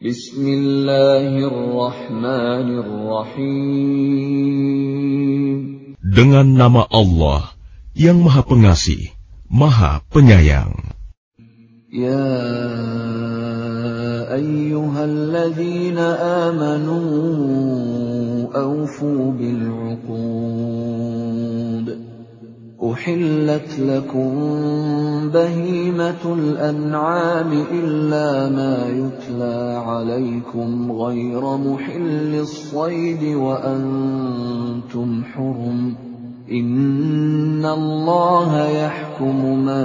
Bismillahirrahmanirrahim. Dengan nama Allah yang Maha Pengasih, Maha Penyayang. Ya ayyuhalladzina amanu awfu bil'uqud. Uhillat lakum bahimatul an'ami illa ma yutla alaykum ghayra muhillis saydi wa antum hurum. Innallaha yahkumu ma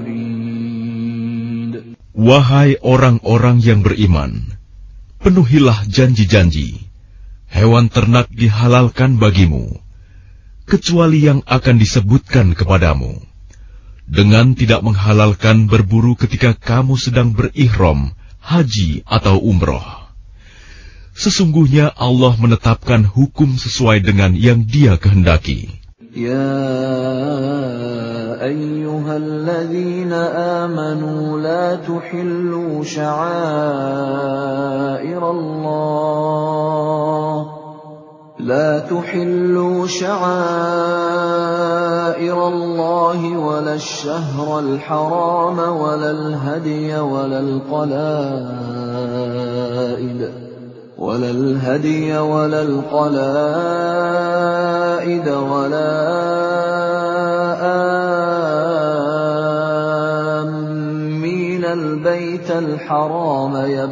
yurid. Wahai orang-orang yang beriman, penuhilah janji-janji. Hewan ternak dihalalkan bagimu, kecuali yang akan disebutkan kepadamu, dengan tidak menghalalkan berburu ketika kamu sedang berihram, haji atau umroh. Sesungguhnya Allah menetapkan hukum sesuai dengan yang Dia kehendaki. Ya ayyuhalladzina amanu la tuhillu sya'airallah لا تحلوا شعائر الله ولا الشهر الحرام ولا الهدي ولا القلائد ولا آمين البيت الحرام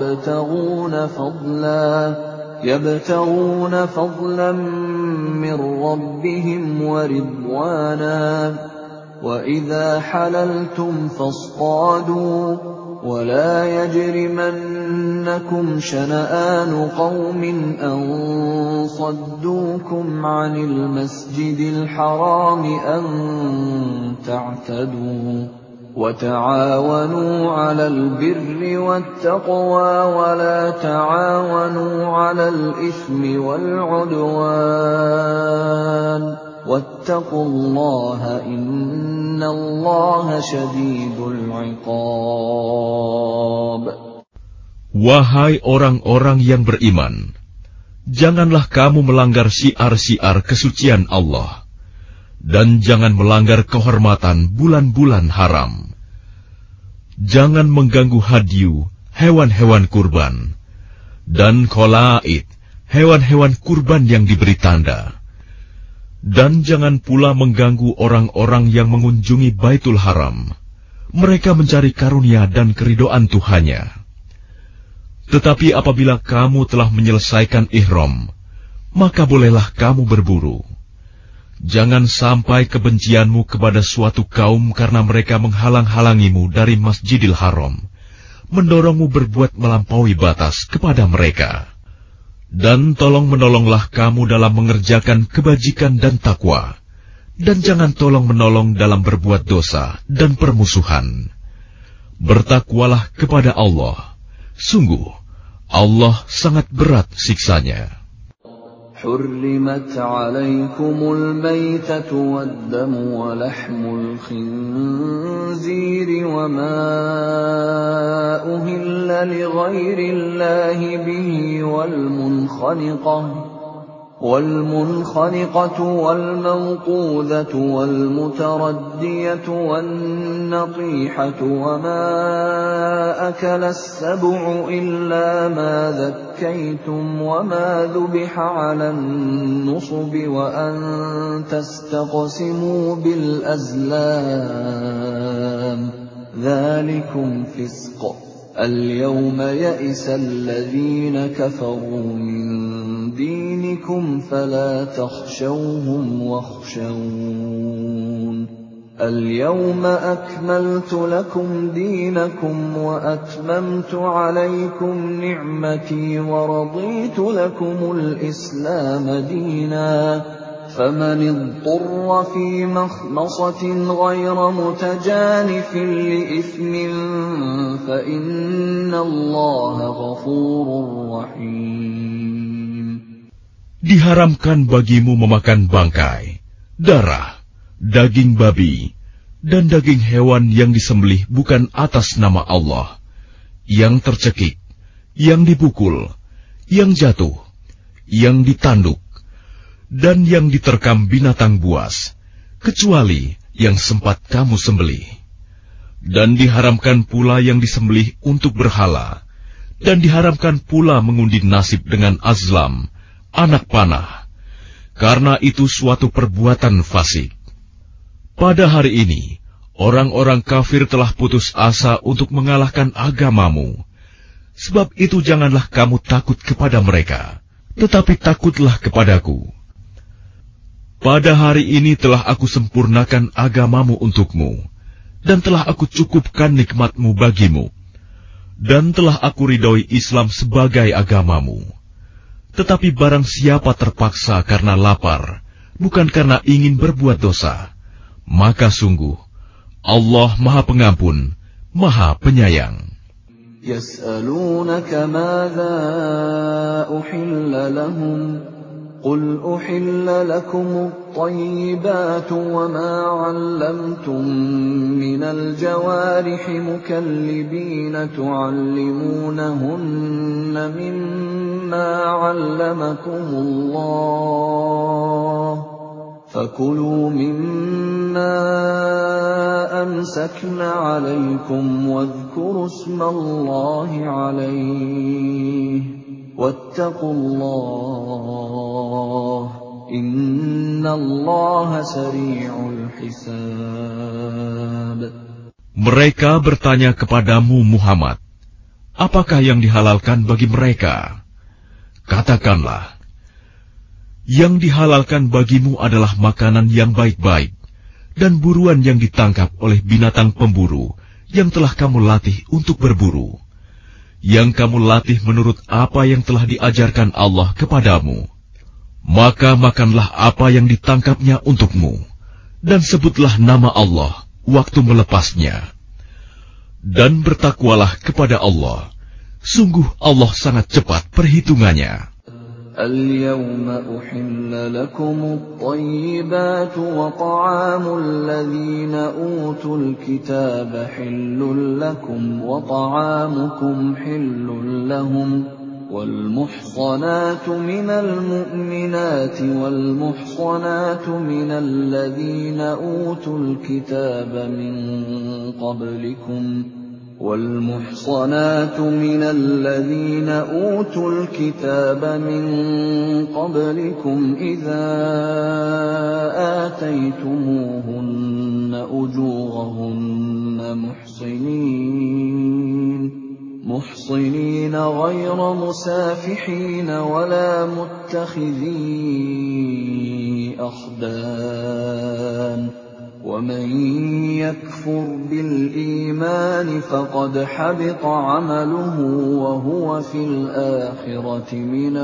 يبتغون فضلا من ربهم ورضوانا وإذا حللتم فاصطادوا ولا يجرمنكم شنآن قوم أن صدوكم عن المسجد الحرام أن تعتدوا وتعاونوا على البر والتقوى ولا تعاونوا على الإثم والعدوان واتقوا الله إن الله شديد العقاب. Wahai orang-orang yang beriman, janganlah kamu melanggar syiar-syiar kesucian Allah, dan jangan melanggar kehormatan bulan-bulan haram. Jangan mengganggu hadyu, hewan-hewan kurban, dan kholaid, hewan-hewan kurban yang diberi tanda. Dan jangan pula mengganggu orang-orang yang mengunjungi Baitul Haram. Mereka mencari karunia dan keridhaan Tuhannya. Tetapi apabila kamu telah menyelesaikan ihram, maka bolehlah kamu berburu. Jangan sampai kebencianmu kepada suatu kaum karena mereka menghalang-halangimu dari Masjidil Haram, mendorongmu berbuat melampaui batas kepada mereka. Dan tolong-menolonglah kamu dalam mengerjakan kebajikan dan takwa, dan jangan tolong-menolong dalam berbuat dosa dan permusuhan. Bertakwalah kepada Allah, sungguh Allah sangat berat siksanya. حرمت عليكم الميتة والدم ولحم الخنزير وما أهل لغير الله به والمنخنقة والموقوذة والمتردية والنطيحة وما أكل السبع إلا ما ذكيتم وما ذبح على النصب وأن تستقسموا بالأزلام ذلكم فسق. اليوم يئس الذين كفروا من دينكم فلا تخشوهم واخشون. اليوم أكملت لكم دينكم وأتممت عليكم نعمتي ورضيت لكم الإسلام دينا. فمن اضطر في مخمصة غير متجانف لإثم فإن الله غفور رحيم. Diharamkan bagimu memakan bangkai, darah, daging babi, dan daging hewan yang disembelih bukan atas nama Allah, yang tercekik, yang dipukul, yang jatuh, yang ditanduk, dan yang diterkam binatang buas, kecuali yang sempat kamu sembelih. Dan diharamkan pula yang disembelih untuk berhala, dan diharamkan pula mengundi nasib dengan azlam, anak panah, karena itu suatu perbuatan fasik. Pada hari ini, orang-orang kafir telah putus asa untuk mengalahkan agamamu. Sebab itu janganlah kamu takut kepada mereka, tetapi takutlah kepadaku. Pada hari ini telah aku sempurnakan agamamu untukmu, dan telah aku cukupkan nikmatmu bagimu, dan telah aku ridhoi Islam sebagai agamamu. Tetapi barang siapa terpaksa karena lapar, bukan karena ingin berbuat dosa, maka sungguh Allah Maha Pengampun, Maha Penyayang. يسألونك ماذا أحل لهم قل أحل لكم الطيبات وما علمتم من الجوارح مكلبين تعلمونهن مما علمكم الله فكلوا مما أمسكن عليكم واذكروا اسم الله عليه واتقوا الله إن الله سريع الحساب. Mereka bertanya kepadamu Muhammad, apakah yang dihalalkan bagi mereka? Katakanlah, yang dihalalkan bagimu adalah makanan yang baik-baik, dan buruan yang ditangkap oleh binatang pemburu yang telah kamu latih untuk berburu, yang kamu latih menurut apa yang telah diajarkan Allah kepadamu. Maka makanlah apa yang ditangkapnya untukmu, dan sebutlah nama Allah waktu melepasnya. Dan bertakwalah kepada Allah, sungguh Allah sangat cepat perhitungannya. اليوم أحل لكم الطيبات وطعام الذين أوتوا الكتاب حل لكم وطعامكم حل لهم والمحصنات من المؤمنات والمحصنات من الذين أوتوا الكتاب من قبلكم والمحصنات من الذين أوتوا الكتاب من قبلكم إذا آتيتموهن أجورهن محصنين غير مسافحين ولا متخذي أخدان ومن يكفر بالإيمان فقد حبط عمله وهو في الآخرة من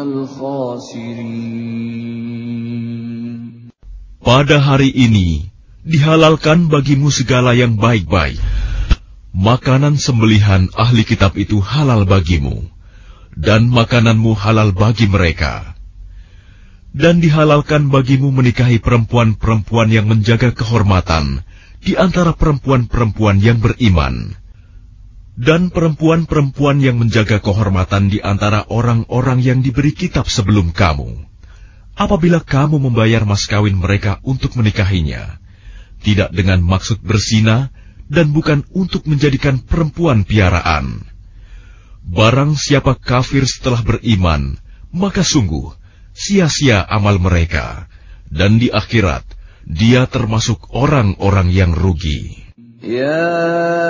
الخاسرين. Pada hari ini dihalalkan bagimu segala yang baik-baik. Makanan sembelihan ahli kitab itu halal bagimu, dan makananmu halal bagi mereka. Dan dihalalkan bagimu menikahi perempuan-perempuan yang menjaga kehormatan di antara perempuan-perempuan yang beriman, dan perempuan-perempuan yang menjaga kehormatan di antara orang-orang yang diberi kitab sebelum kamu. Apabila kamu membayar mas kawin mereka untuk menikahinya, tidak dengan maksud berzina dan bukan untuk menjadikan perempuan piaraan. Barang siapa kafir setelah beriman, maka sungguh sia-sia amal mereka, dan di akhirat dia termasuk orang-orang yang rugi. Ya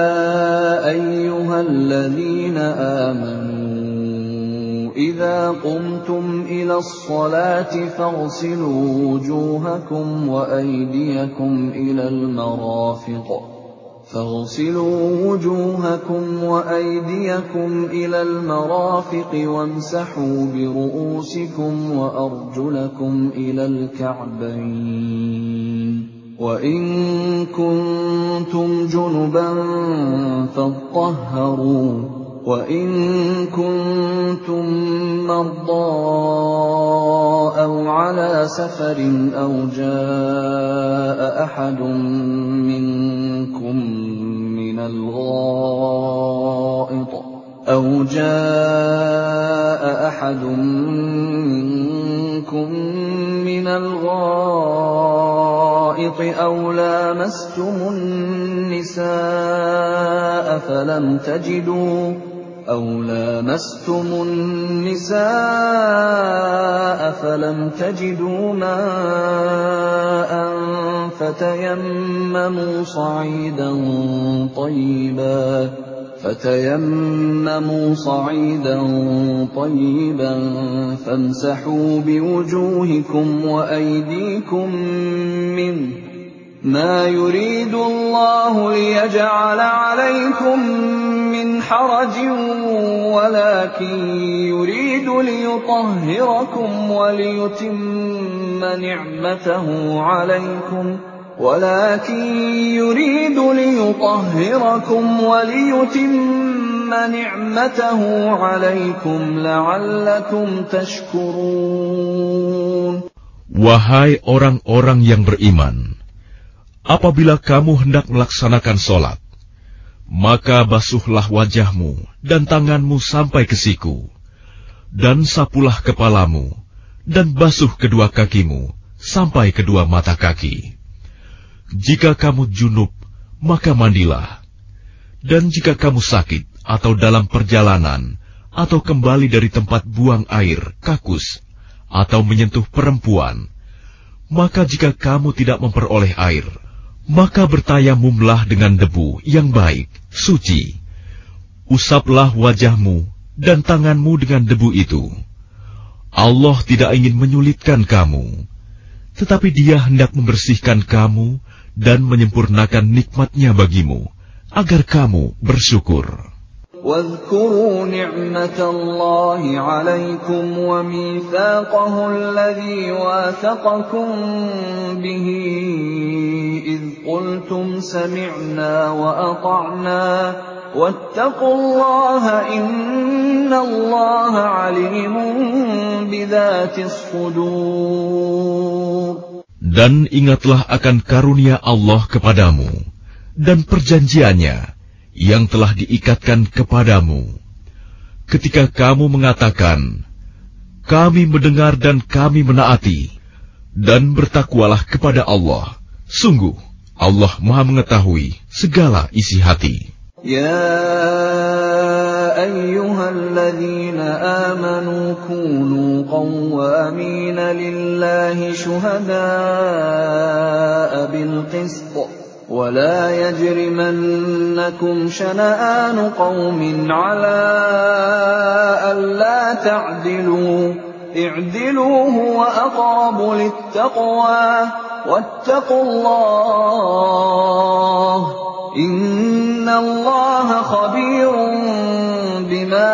ayyuhalladzina amanu idza qumtum ila as-salati faghsilu wujuhakum wa aydiyakum ila al-marafiq وامسحوا برؤوسكم وأرجلكم إلى الكعبين وإن كنتم جنبا فاطهروا وإن كنتم مرضى أو على سفر أو جاء أحد منكم من الغائط أو جاء أحد منكم من الغائط أو لامستم النساء فلم تجدوا ماء فتيمموا صعيدا طيبا فامسحوا بوجوهكم وأيديكم منه ما يريد الله ليجعل عليكم من حرج ولكن يريد ليطهركم وليتم نعمته عليكم لعلكم تشكرون. Wahai orang-orang yang beriman, apabila kamu hendak melaksanakan sholat, maka basuhlah wajahmu dan tanganmu sampai ke siku, dan sapulah kepalamu, dan basuh kedua kakimu sampai kedua mata kaki. Jika kamu junub, maka mandilah. Dan jika kamu sakit atau dalam perjalanan, atau kembali dari tempat buang air, kakus, atau menyentuh perempuan, maka jika kamu tidak memperoleh air, maka bertayamumlah dengan debu yang baik, suci. Usaplah wajahmu dan tanganmu dengan debu itu. Allah tidak ingin menyulitkan kamu, tetapi Dia hendak membersihkan kamu dan menyempurnakan nikmat-Nya bagimu, agar kamu bersyukur. واذكروا نعمة الله عليكم وميثاقه الذي واثقكم به إذ قلتم سمعنا وأطعنا واتقوا الله إن الله عليم بذات الصدور. Dan ingatlah akan karunia Allah kepadamu dan perjanjiannya yang telah diikatkan kepadamu, ketika kamu mengatakan, kami mendengar dan kami menaati, dan bertakwalah kepada Allah. Sungguh, Allah Maha mengetahui segala isi hati. Ya ayyuhalladzina amanu kunu qawwamina lillahi syuhada'a bilqist. ولا يجرمنكم شنآن قوم على ألا تعدلوا اعدلوا هو أقرب للتقوى واتقوا الله إن الله خبير بما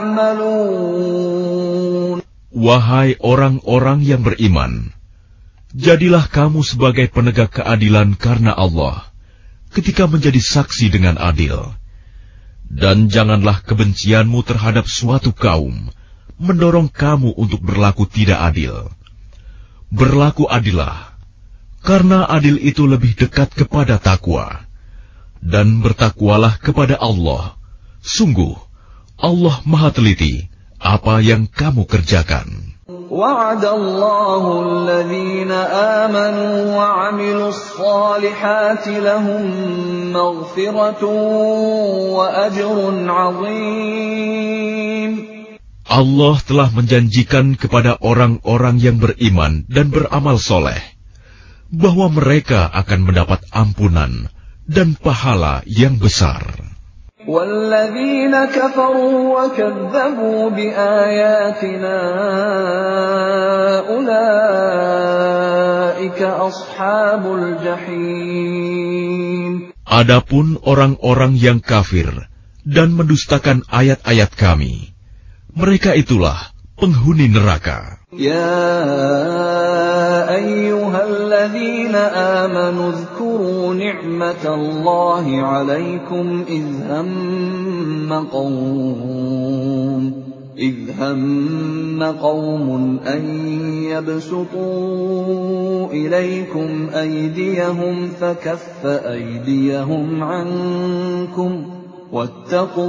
تعملون. Wahai orang-orang yang beriman, jadilah kamu sebagai penegak keadilan karena Allah, ketika menjadi saksi dengan adil. Dan janganlah kebencianmu terhadap suatu kaum mendorong kamu untuk berlaku tidak adil. Berlaku adillah, karena adil itu lebih dekat kepada takwa. Dan bertakwalah kepada Allah. Sungguh, Allah Maha teliti apa yang kamu kerjakan. وعد الله الذين آمنوا وعملوا الصالحات لهم مغفرة وأجر عظيم. Allah telah menjanjikan kepada orang-orang yang beriman dan beramal soleh bahwa mereka akan mendapat ampunan dan pahala yang besar. وَالَّذِينَ كَفَرُوا وَكَذَّبُوا بِآيَاتِنَا أُولَئِكَ أَصْحَابُ الْجَحِيمِ. Adapun orang-orang yang kafir dan mendustakan ayat-ayat Kami, mereka itulah penghuni neraka. يا أيها الذين آمنوا اذكروا نعمة الله عليكم إذ هم قوم أن يبسطوا إليكم أيديهم فكف أيديهم عنكم واتقوا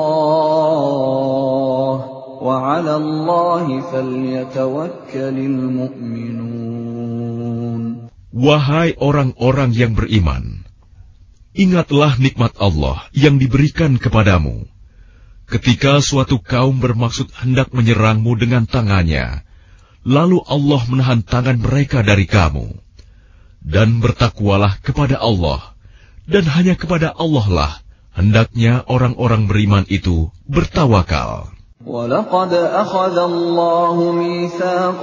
الله وعلى الله فليتوكل المؤمنون. Wahai orang-orang yang beriman, ingatlah nikmat Allah yang diberikan kepadamu. Ketika suatu kaum bermaksud hendak menyerangmu dengan tangannya, lalu Allah menahan tangan mereka dari kamu. Dan bertakwalah kepada Allah, dan hanya kepada Allah lah hendaknya orang-orang beriman itu bertawakal. وَلَقَدْ أَخَذَ اللَّهُ مِيثَاقَ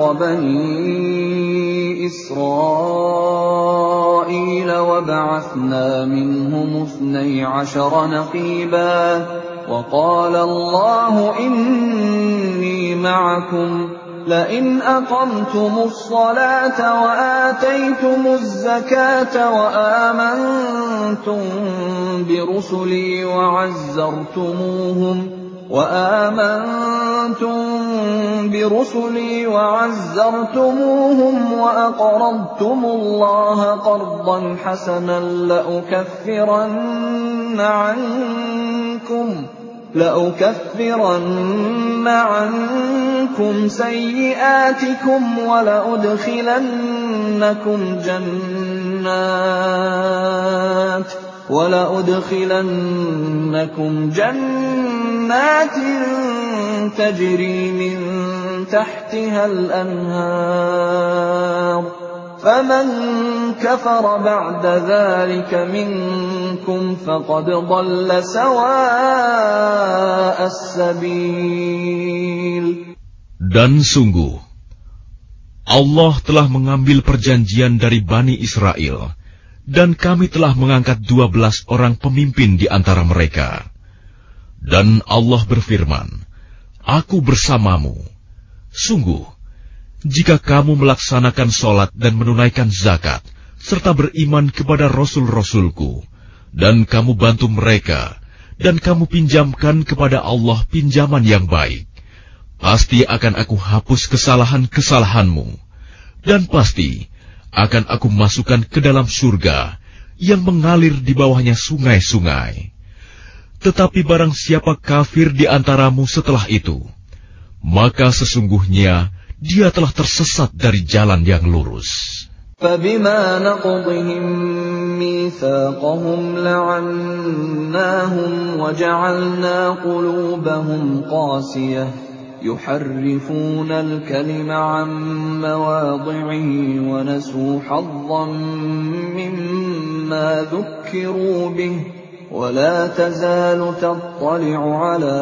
بَنِي إِسْرَائِيلَ وَبَعَثْنَا مِنْهُمُ 12 نَقِيبًا وَقَالَ اللَّهُ إِنِّي مَعَكُمْ لئن أقمتم الصلاة وآتيتم الزكاة وآمنتم برسلي وعزرتموهم وأقرضتم الله قرضا حسنا لأكفرن عنكم سيئاتكم ولأدخلنكم جنات تجري من تحتها الأنهار فمن كفر بعد ذلك منكم فقد ضل سواء السبيل. Dan sungguh, Allah telah mengambil perjanjian dari Bani Israel, dan kami telah mengangkat 12 orang pemimpin di antara mereka. Dan Allah berfirman, Aku bersamamu. Sungguh, jika kamu melaksanakan sholat dan menunaikan zakat, serta beriman kepada Rasul-Rasulku, dan kamu bantu mereka, dan kamu pinjamkan kepada Allah pinjaman yang baik, pasti akan aku hapus kesalahan-kesalahanmu, dan pasti akan aku masukkan ke dalam surga yang mengalir di bawahnya sungai-sungai. Tetapi barang siapa kafir di antaramu setelah itu, maka sesungguhnya dia telah tersesat dari jalan yang lurus. فَبِمَا نَقْضِهِمْ مِيثَاقَهُمْ لَعَنَّاهُمْ وَجَعَلْنَا قُلُوبَهُمْ قَاسِيَةً يُحَرِّفُونَ الْكَلِمَ عَن مَّوَاضِعِهِ وَنَسُوا حَظًّا مِّمَّا ذُكِّرُوا بِهِ ولا تزال تطلع على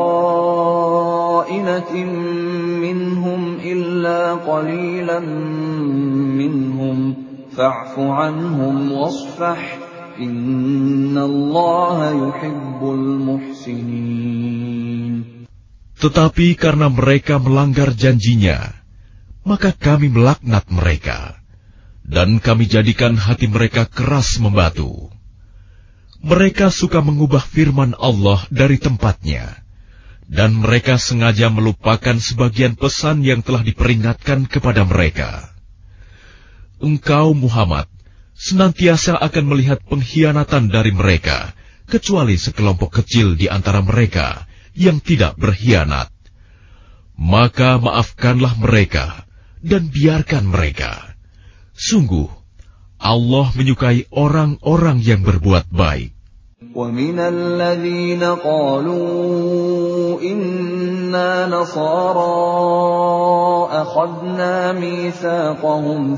خائنة منهم إلا قليلا منهم فاعف عنهم واصفح إن الله يحب المحسنين. Tetapi karena mereka melanggar janjinya, maka kami melaknat mereka, dan kami jadikan hati mereka keras membatu. Mereka suka mengubah firman Allah dari tempatnya, dan mereka sengaja melupakan sebagian pesan yang telah diperingatkan kepada mereka. Engkau, Muhammad, senantiasa akan melihat pengkhianatan dari mereka, kecuali sekelompok kecil di antara mereka yang tidak berkhianat. Maka maafkanlah mereka, dan biarkan mereka. Sungguh, Allah menyukai orang-orang yang berbuat baik. وَمِنَ الَّذِينَ قَالُوا إِنَّا نَصَارَىٰ أَخَذْنَا مِيثَاقَهُمْ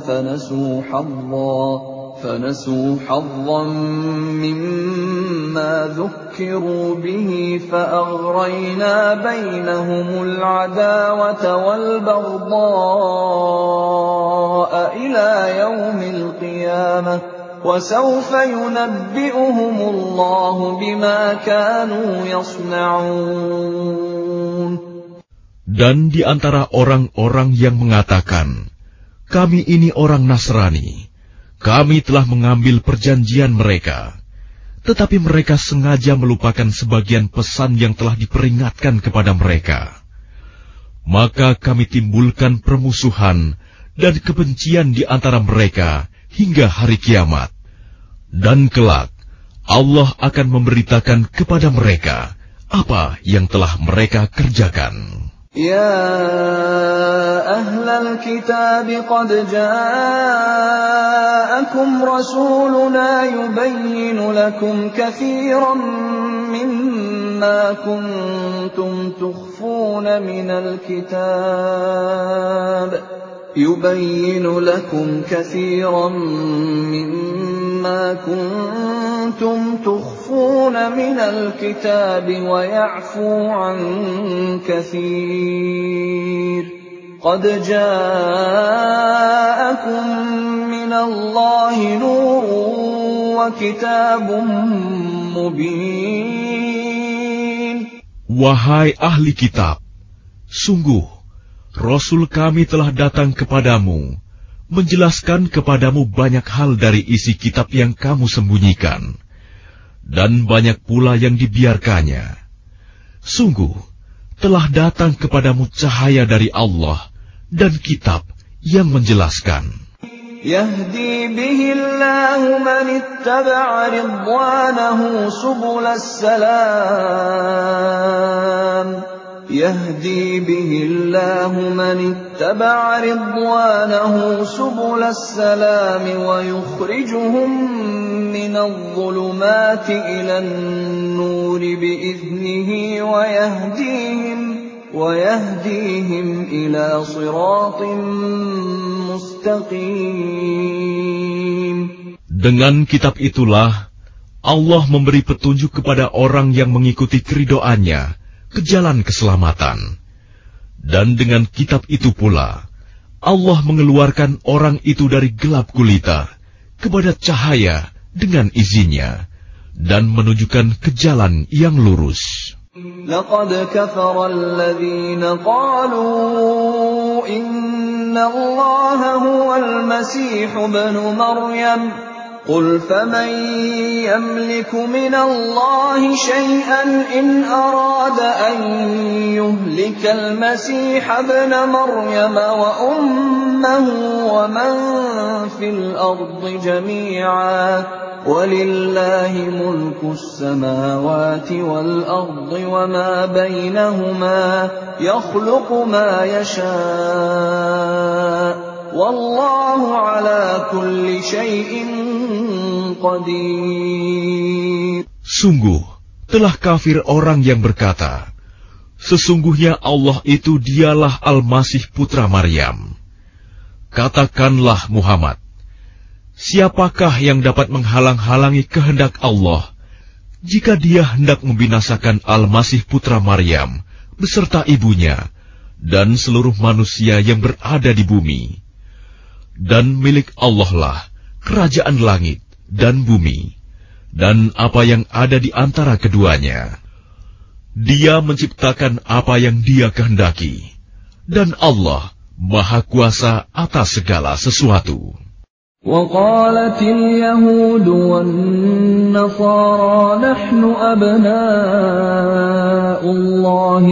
فَنَسُوا حَظًّا مِّمَّا ذُكِّرُوا بِهِ فَأَغْرَيْنَا بَيْنَهُمُ الْعَدَاوَةَ وَالْبَغْضَاءَ إِلَىٰ يَوْمِ الْقِيَامَةِ وَسَوْفَ يُنَبِّئُهُمُ اللَّهُ بِمَا كَانُوا يَصْنَعُونَ. Dan di antara orang-orang yang mengatakan, kami ini orang Nasrani, kami telah mengambil perjanjian mereka, tetapi mereka sengaja melupakan sebagian pesan yang telah diperingatkan kepada mereka. Maka kami timbulkan permusuhan dan kebencian di antara mereka hingga hari kiamat. Dan kelak, Allah akan memberitakan kepada mereka apa yang telah mereka kerjakan. يا أهل الكتاب قد جاءكم رسولنا يبين لكم كثيرا مما كنتم تخفون من الكتاب ويعفو عن كثير قد جاءكم من الله نور وكتاب مبين. Wahai ahli kitab, sungguh Rasul kami telah datang kepadamu, menjelaskan kepadamu banyak hal dari isi kitab yang kamu sembunyikan, dan banyak pula yang dibiarkannya. Sungguh, telah datang kepadamu cahaya dari Allah dan kitab yang menjelaskan. يهدي به الله من اتبع رضوانه سبل السلام يهدي به الله من اتبع رضوانه سبل السلام ويخرجهم من الظلمات إلى النور بإذنه ويهديهم إلى صراط مستقيم. Dengan kitab itulah Allah memberi petunjuk kepada orang yang mengikuti keridhoannya ke jalan keselamatan. Dan dengan kitab itu pula, Allah mengeluarkan orang itu dari gelap gulita kepada cahaya dengan izinnya, dan menunjukkan ke jalan yang lurus. لقد كفر الذين قالوا إن الله هو المسيح ابن مريم قل فمن يملك من الله شيئا إن أراد أن يهلك المسيح ابن مريم وأمه ومن في الأرض جميعا ولله ملك السماوات والأرض وما بينهما يخلق ما يشاء والله على كل شيء قدير. Sungguh telah kafir orang yang berkata, sesungguhnya Allah itu dialah Al-Masih putra Maryam. Katakanlah Muhammad, siapakah yang dapat menghalang-halangi kehendak Allah jika Dia hendak membinasakan Al-Masih putra Maryam beserta ibunya dan seluruh manusia yang berada di bumi? Dan milik Allah lah kerajaan langit dan bumi, dan apa yang ada di antara keduanya. Dia menciptakan apa yang Dia kehendaki, dan Allah Maha Kuasa atas segala sesuatu. وقالت اليهود والنصارى نحن أبناء الله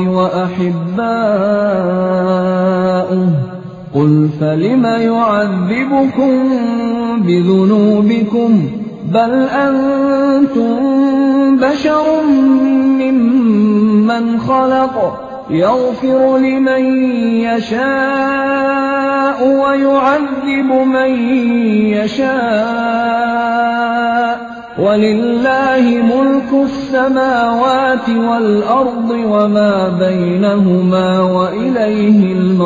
وأحباؤه قل فلم يعذبكم بذنوبكم بل أنتم بشر ممن خلق يغفر لمن يشاء ويعذب من يشاء ولله ملك السماوات والأرض وما بينهما وإليه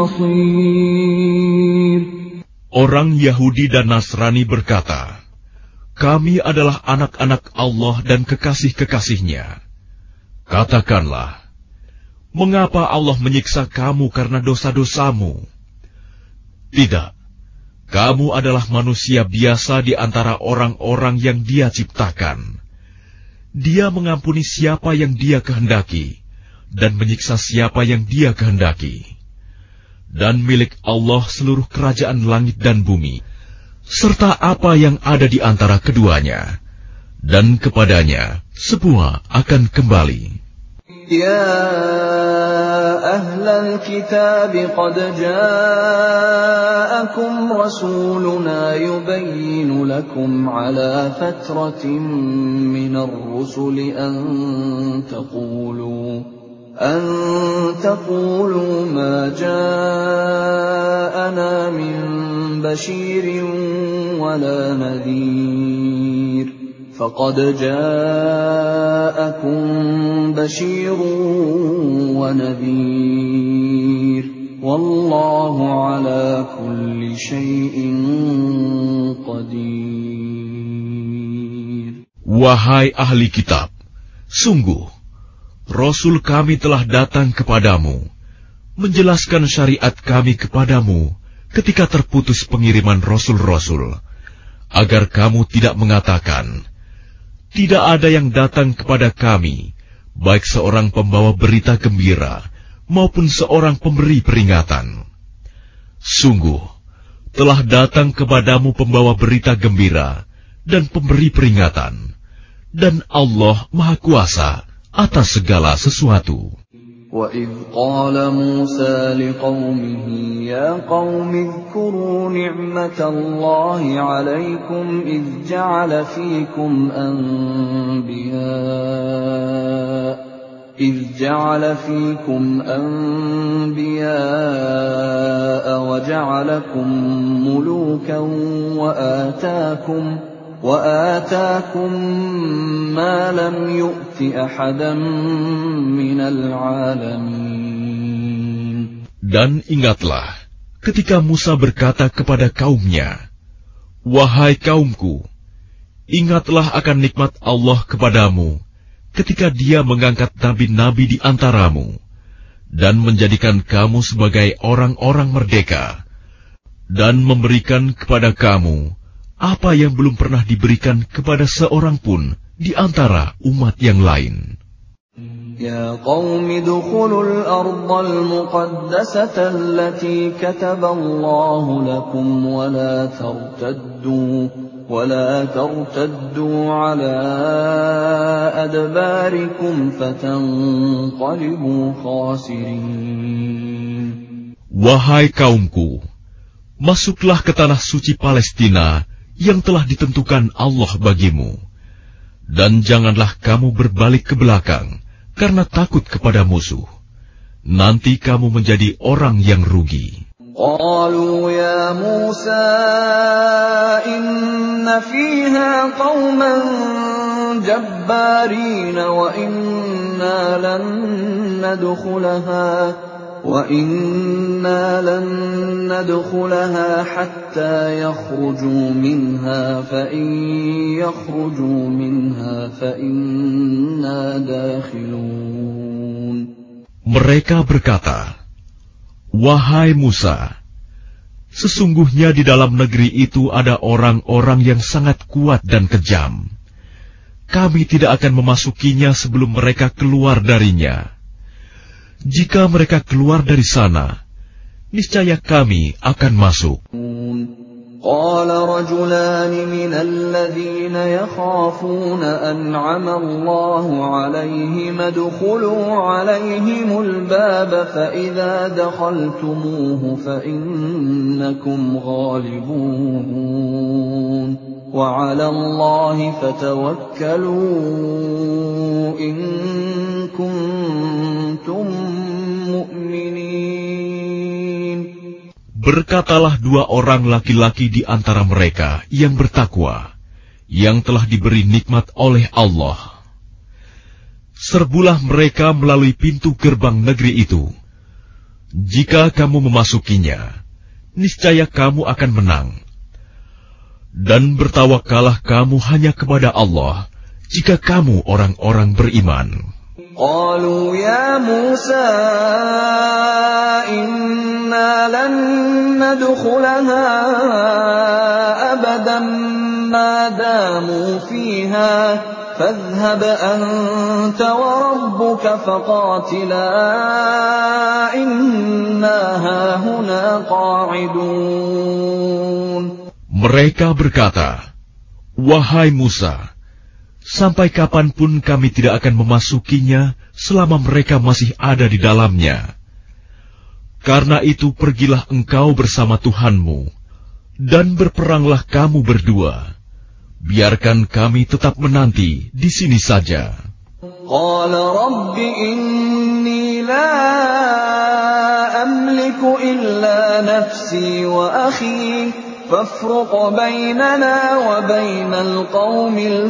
المصير. Orang Yahudi dan Nasrani berkata, kami adalah anak-anak Allah dan kekasih-kekasihnya. Katakanlah, mengapa Allah menyiksa kamu karena dosa-dosamu? Tidak, kamu adalah manusia biasa di antara orang-orang yang Dia ciptakan. Dia mengampuni siapa yang Dia kehendaki, dan menyiksa siapa yang Dia kehendaki. Dan milik Allah seluruh kerajaan langit dan bumi, serta apa yang ada di antara keduanya, dan kepadanya semua akan kembali. يا أهل الكتاب قد جاءكم رسولنا يبين لكم على فترة من الرسل أن تقولوا ما جاءنا من بشير ولا نذير فقد جاءكم بشير ونذير والله على كل شيء قدير. Wahai ahli kitab, sungguh Rasul kami telah datang kepadamu, menjelaskan syariat kami kepadamu ketika terputus pengiriman Rasul-Rasul, agar kamu tidak mengatakan, tidak ada yang datang kepada kami, baik seorang pembawa berita gembira maupun seorang pemberi peringatan. Sungguh, telah datang kepadamu pembawa berita gembira dan pemberi peringatan, dan Allah Maha Kuasa atas segala sesuatu. وَإِذْ قَالَ مُوسَى لِقَوْمِهِ يَا قَوْمِ اذْكُرُوا نِعْمَةَ اللَّهِ عَلَيْكُمْ إِذْ جَعَلَ فِيكُمْ أَنْبِيَاءَ وَجَعَلَكُمْ مُلُوكًا وآتاكم ما لم يؤت أحدا من العالمين. Dan ingatlah ketika Musa berkata kepada kaumnya, wahai kaumku, ingatlah akan nikmat Allah kepadamu ketika Dia mengangkat nabi-nabi di antaramu dan menjadikan kamu sebagai orang-orang merdeka dan memberikan kepada kamu apa yang belum pernah diberikan kepada seorang pun di antara umat yang lain. Ya qaumi dukhulul ardal muqaddasata allati kataballahu lakum wa la tartaddu ala adbarikum fatanqalibu khasirin. Wahai kaumku, masuklah ke tanah suci Palestina yang telah ditentukan Allah bagimu, dan janganlah kamu berbalik ke belakang karena takut kepada musuh. Nanti kamu menjadi orang yang rugi. Qalu ya Musa inna fiha qauman jabbarin wa inna lan nadkhulaha hatta yakhruju minha fa in yakhruju minha fa inna dakhilun. Mereka berkata, wahai Musa, sesungguhnya di dalam negeri itu ada orang-orang yang sangat kuat dan kejam. Kami tidak akan memasukinya sebelum mereka keluar darinya. Jika mereka keluar dari sana, niscaya kami akan masuk. Qala rajulani minal ladzina yakhafuna an'ama Allahu 'alaihim adkhulu 'alaihimul baba fa idza dakhaltumuhu fa innakum ghalibun wa 'ala Allahi fatawakkalu in kuntum mu'minin. Berkatalah dua orang laki-laki di antara mereka yang bertakwa, yang telah diberi nikmat oleh Allah. Serbulah mereka melalui pintu gerbang negeri itu. Jika kamu memasukinya, niscaya kamu akan menang. Dan bertawakallah kamu hanya kepada Allah, jika kamu orang-orang beriman. Qalu ya Musa inna lan nadkhulaha abadan ma damu fiha fadhhab anta wa rabbuka faqatila inna hahuna qa'idun. Mereka berkata, wahai Musa, sampai kapanpun kami tidak akan memasukinya selama mereka masih ada di dalamnya. Karena itu pergilah engkau bersama Tuhanmu, dan berperanglah kamu berdua. Biarkan kami tetap menanti di sini saja. Qala Rabbi inni la amliku illa nafsi wa akhi fafruq bainana wa bainal qaumil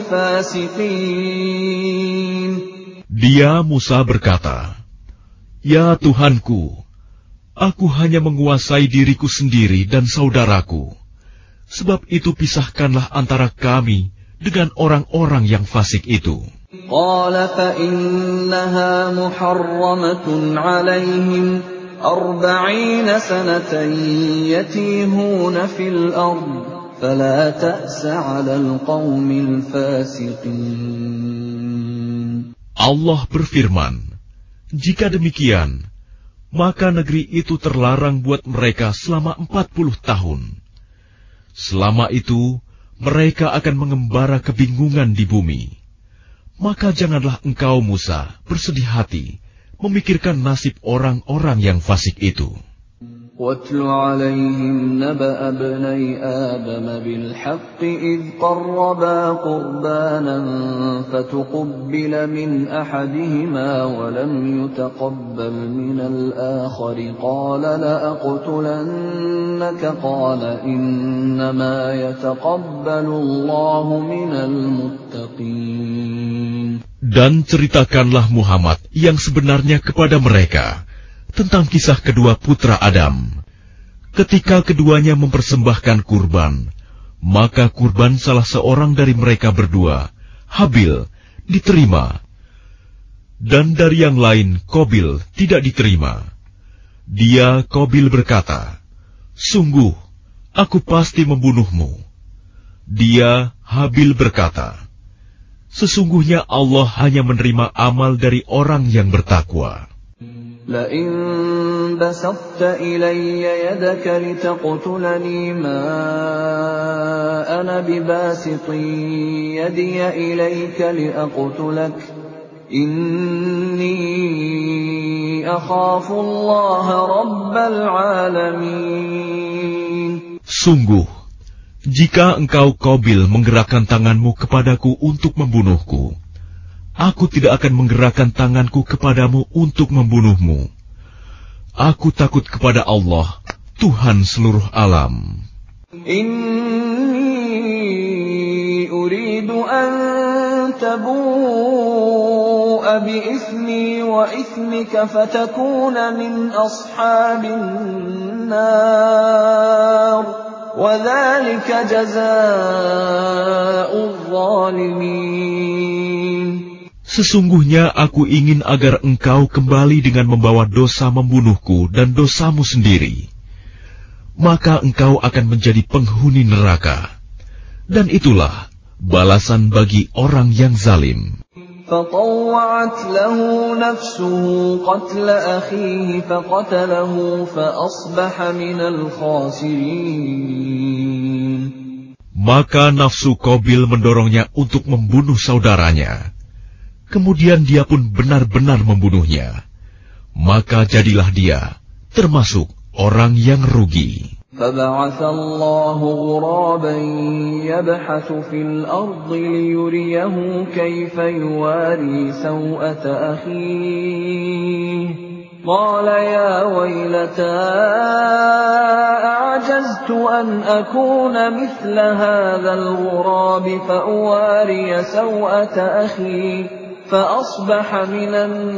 fasiqin. Dia Musa berkata, "Ya Tuhanku, aku hanya menguasai diriku sendiri dan saudaraku. Sebab itu pisahkanlah antara kami dengan orang-orang yang fasik itu." Qala fa innaha muharramatun 'alaihim 40 sanatan yatihuna fil ard fala ta'sa 'alal qaumil fasiqin. Allah berfirman, "Jika demikian, maka negeri itu terlarang buat mereka selama 40 tahun. Selama itu, mereka akan mengembara kebingungan di bumi. Maka janganlah engkau, Musa, bersedih hati memikirkan nasib orang-orang yang fasik itu." وَاتْلُ عَلَيْهِمْ نَبَأَ ابْنَيْ آدَمَ بِالْحَقِّ إِذْ قَرَّبَا قُرْبَانًا فَتُقُبِّلَ مِنْ أَحَدِهِمَا وَلَمْ يُتَقَبَّلْ مِنَ الْآخَرِ قَالَ لَأَقْتُلَنَّكَ قَالَ إِنَّمَا يَتَقَبَّلُ اللَّهُ مِنَ الْمُتَّقِينَ. Dan ceritakanlah Muhammad yang sebenarnya kepada mereka tentang kisah kedua putra Adam. Ketika keduanya mempersembahkan kurban, maka kurban salah seorang dari mereka berdua, Habil, diterima. Dan dari yang lain, Qabil, tidak diterima. Dia, Qabil, berkata, "Sungguh, aku pasti membunuhmu." Dia, Habil, berkata, "Sesungguhnya Allah hanya menerima amal dari orang yang bertakwa." لئن بسطت إلي يدك لتقتلني ما أنا بباسط يدي إليك لأقتلك إني أخاف الله رب العالمين. Sungguh, jika engkau Qabil menggerakkan tanganmu kepadaku untuk membunuhku, aku tidak akan menggerakkan tanganku kepadamu untuk membunuhmu. Aku takut kepada Allah, Tuhan seluruh alam. Inni uridu an tabu'a bi ithmi wa ithmika fatakuna min ashabin nar wa dhalika jazaa'ul zalimin. Sesungguhnya aku ingin agar engkau kembali dengan membawa dosa membunuhku dan dosamu sendiri. Maka engkau akan menjadi penghuni neraka. Dan itulah balasan bagi orang yang zalim. فطوعت له نفسه قتل أخيه فقتله فأصبح من الخاسرين. Maka nafsu Qabil mendorongnya untuk membunuh saudaranya. Kemudian dia pun benar-benar membunuhnya. Maka jadilah dia termasuk orang yang rugi. فبعث الله غرابا يبحث في الأرض ليريه كيف يواري سوءة أخيه قال يا ويلتى أعجزت أن أكون مثل هذا الغراب فأواري سوءة أخي فأصبح من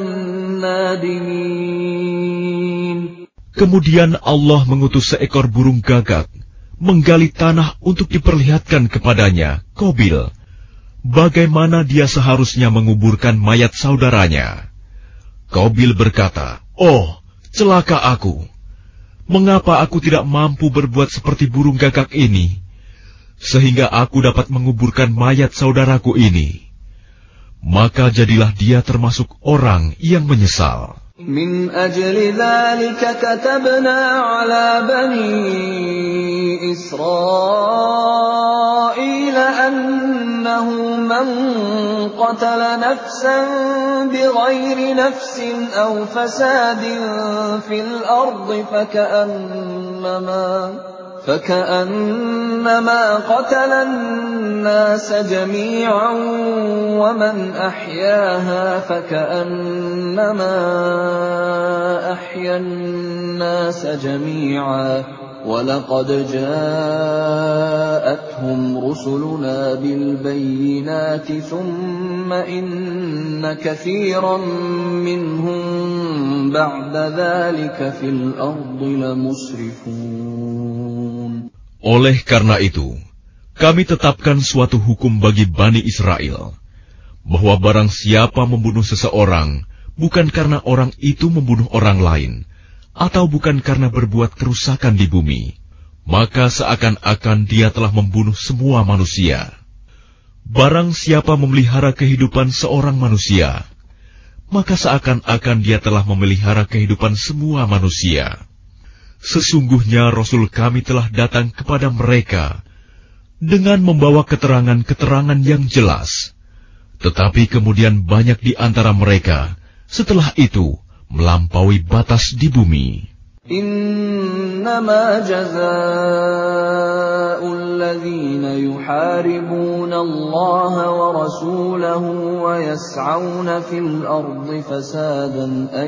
النادمين. Kemudian Allah mengutus seekor burung gagak, menggali tanah untuk diperlihatkan kepadanya, Qabil, bagaimana dia seharusnya menguburkan mayat saudaranya. Qabil berkata, "Oh, celaka aku! Mengapa aku tidak mampu berbuat seperti burung gagak ini, sehingga aku dapat menguburkan mayat saudaraku ini?" Maka jadilah dia termasuk orang yang menyesal. من أجل ذلك كتبنا على بني إسرائيل أنه من قتل نفسا بغير نفس أو فساد في الأرض فكأنما قتل الناس جميعا ومن أحياها فكأنما أحيا الناس جميعا ولقد جاءتهم رسلنا بالبينات ثم إن كثيرا منهم بعد ذلك في الأرض لمسرفون. Oleh karena itu, kami tetapkan suatu hukum bagi Bani Israel, bahwa barang siapa membunuh seseorang, bukan karena orang itu membunuh orang lain, atau bukan karena berbuat kerusakan di bumi, maka seakan-akan dia telah membunuh semua manusia. Barang siapa memelihara kehidupan seorang manusia, maka seakan-akan dia telah memelihara kehidupan semua manusia. Sesungguhnya Rasul kami telah datang kepada mereka dengan membawa keterangan-keterangan yang jelas. Tetapi kemudian banyak di antara mereka setelah itu melampaui batas di bumi. Innama jazaa'ul ladzina yuharibuna Allah wa rasulahu wa yas'auna fil ardi fasadan an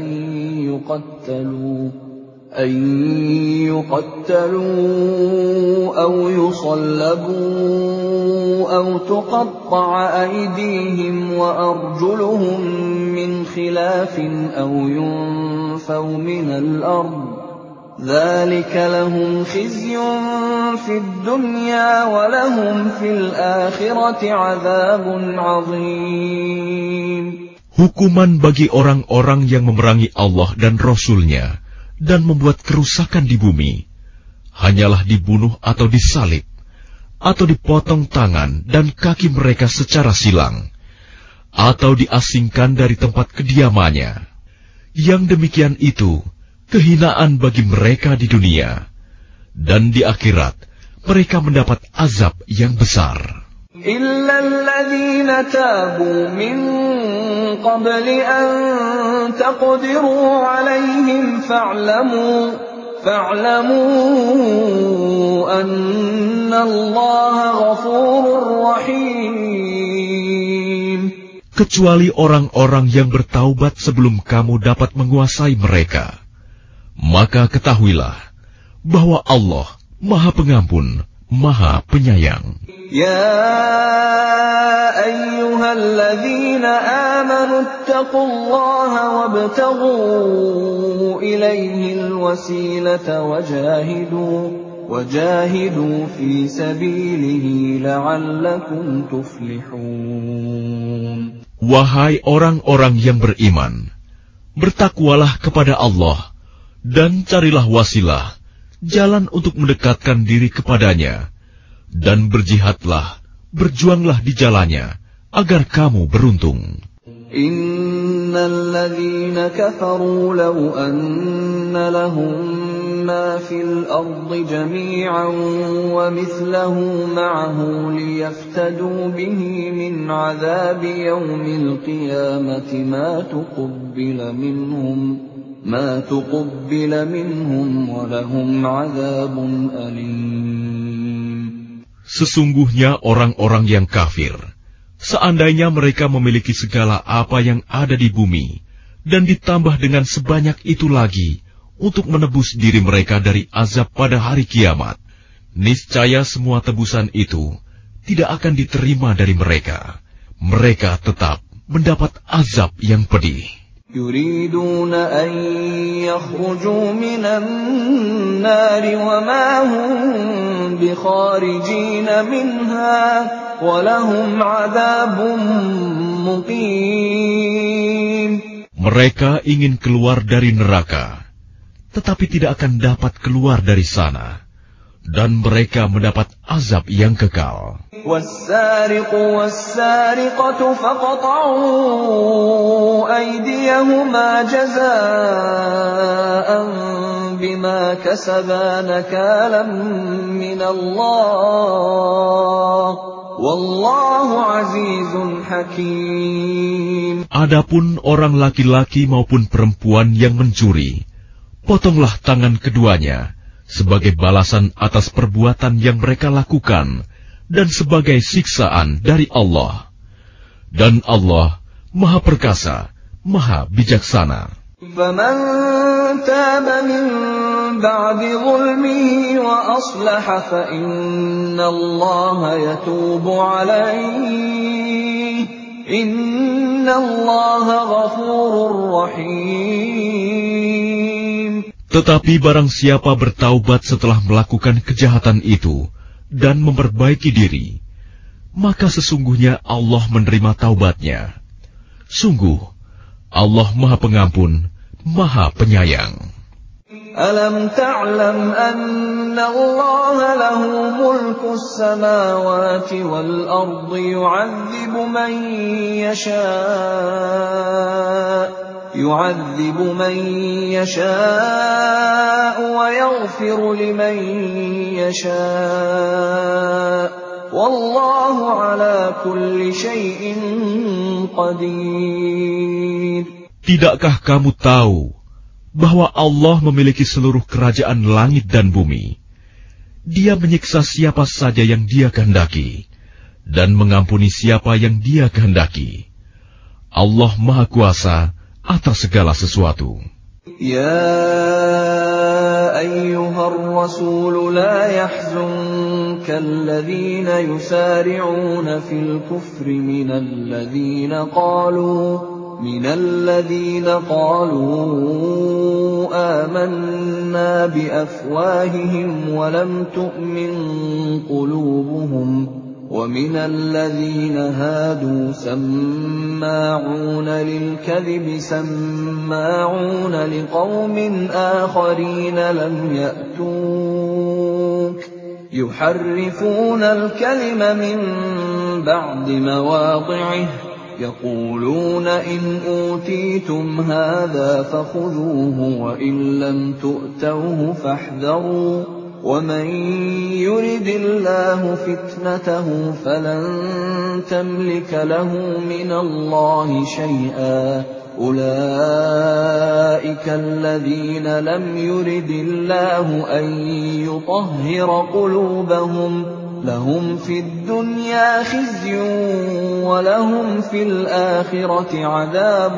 yuqattalu aw yusallabu aw tuqatta'a aydihim wa arjuluhum min khilafin aw yunfaw minal ard ذلك لهم خزي في الدنيا ولهم في الآخرة عذاب عظيم. Hukuman bagi orang-orang yang memerangi Allah dan Rasul-Nya dan membuat kerusakan di bumi, hanyalah dibunuh atau disalib, atau dipotong tangan dan kaki mereka secara silang, atau diasingkan dari tempat kediamannya. Yang demikian itu kehinaan bagi mereka di dunia, dan di akhirat mereka mendapat azab yang besar. إِلَّا الَّذِينَ تَابُوا مِن قَبْلِ أَن تَقْدِرُوا عَلَيْهِمْ فَاعْلَمُوا أَنَّ اللَّهَ غَفُورٌ رَّحِيمٌ. Kecuali orang-orang yang bertaubat sebelum kamu dapat menguasai mereka. Maka ketahuilah bahwa Allah Maha Pengampun, Maha Penyayang. Ya ayyuhalladzina amanu ittaqullaha wabtaghu ilaihil wasilata wajahidu fi sabilihi la'allakum tuflihun. Wahai orang-orang yang beriman, bertakwalah kepada Allah dan carilah wasilah, jalan untuk mendekatkan diri kepadanya, dan berjihadlah, berjuanglah di jalannya, agar kamu beruntung. Innal ladzina kafaru law anna lahum ma fil ardi jami'an wa mithluhu ma'ahu liyaftadu bihi min 'adzabi yawmil qiyamati ma tuqabbala minhum wa lahum 'adzabun alim. Sesungguhnya orang-orang yang kafir, seandainya mereka memiliki segala apa yang ada di bumi, dan ditambah dengan sebanyak itu lagi untuk menebus diri mereka dari azab pada hari kiamat, niscaya semua tebusan itu tidak akan diterima dari mereka. Mereka tetap mendapat azab yang pedih. Yuriduna an yakhruju minan nari wa ma hum bikharijina minha wa lahum 'adzabun muqim. Mereka ingin keluar dari neraka, tetapi tidak akan dapat keluar dari sana. dan mereka mendapat azab yang kekal. وَالسَّارِقُ وَالسَّارِقَةُ فَاقْطَعُوا أَيْدِيَهُمَا جَزَاءً بِمَا كَسَبَا نَكَالًا مِّنَ اللَّهِ وَاللَّهُ عَزِيزٌ حَكِيمٌ. Adapun orang laki-laki maupun perempuan yang mencuri, potonglah tangan keduanya sebagai balasan atas perbuatan yang mereka lakukan dan sebagai siksaan dari Allah. Dan Allah Maha Perkasa, Maha Bijaksana. فَمَن تَابَ مِن بَعْدِ ظُلْمِهِ وَأَصْلَحَ فَإِنَّ اللَّهَ يَتُوبُ عَلَيْهِ إِنَّ اللَّهَ غَفُورٌ رَّحِيمٌ. Tetapi barang siapa bertaubat setelah melakukan kejahatan itu dan memperbaiki diri, maka sesungguhnya Allah menerima taubatnya. Sungguh, Allah Maha Pengampun, Maha Penyayang. أَلَمْ تَعْلَمْ أَنَّ اللَّهَ لَهُ مُلْكُ السَّمَاوَاتِ وَالْأَرْضِ يُعَذِّبُ مَن يَشَاءُ وَيَغْفِرُ لِمَن يَشَاءُ وَاللَّهُ عَلَى كُلِّ شَيْءٍ قَدِيرٌ. Tidakkah kamu tahu bahwa Allah memiliki seluruh kerajaan langit dan bumi? Dia menyiksa siapa saja yang Dia kehendaki dan mengampuni siapa yang Dia kehendaki. Allah Maha Kuasa atas segala sesuatu. يا أيها الرسول لا يحزنك الذين يسارعون في الكفر من الذين قالوا آمنا بأفواههم ولم تؤمن قلوبهم ومن الذين هادوا سماعون للكذب سماعون لقوم آخرين لم يأتوك يحرفون الكلم من بعد مواضعه يقولون إن أوتيتم هذا فخذوه وإن لم تؤتوه فاحذروا ومن يرد الله فتنته فلن تملك له من الله شيئا أولئك الذين لم يرد الله أن يطهر قلوبهم لهم في الدنيا خزي ولهم في الآخرة عذاب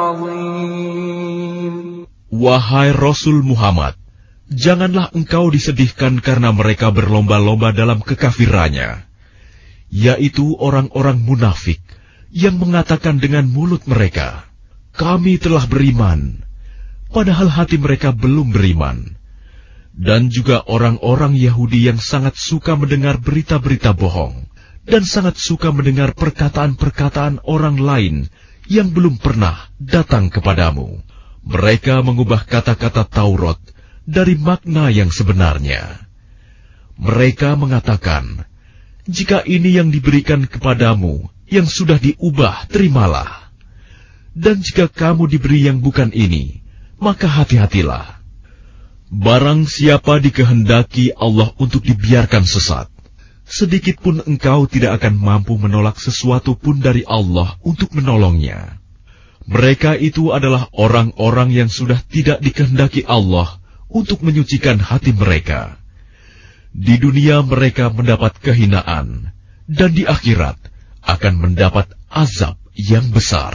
عظيم. Wahai Rasul Muhammad, janganlah engkau disedihkan karena mereka berlomba-lomba dalam kekafirannya, yaitu orang-orang munafik yang mengatakan dengan mulut mereka, "Kami telah beriman," padahal hati mereka belum beriman. Dan juga orang-orang Yahudi yang sangat suka mendengar berita-berita bohong dan sangat suka mendengar perkataan-perkataan orang lain yang belum pernah datang kepadamu. Mereka mengubah kata-kata Taurat dari makna yang sebenarnya. Mereka mengatakan, "Jika ini yang diberikan kepadamu yang sudah diubah, terimalah. Dan jika kamu diberi yang bukan ini, maka hati-hatilah. Barang siapa dikehendaki Allah untuk dibiarkan sesat, sedikit pun engkau tidak akan mampu menolak sesuatu pun dari Allah untuk menolongnya. Mereka itu adalah orang-orang yang sudah tidak dikehendaki Allah untuk menyucikan hati mereka. Di dunia mereka mendapat kehinaan, dan di akhirat akan mendapat azab yang besar."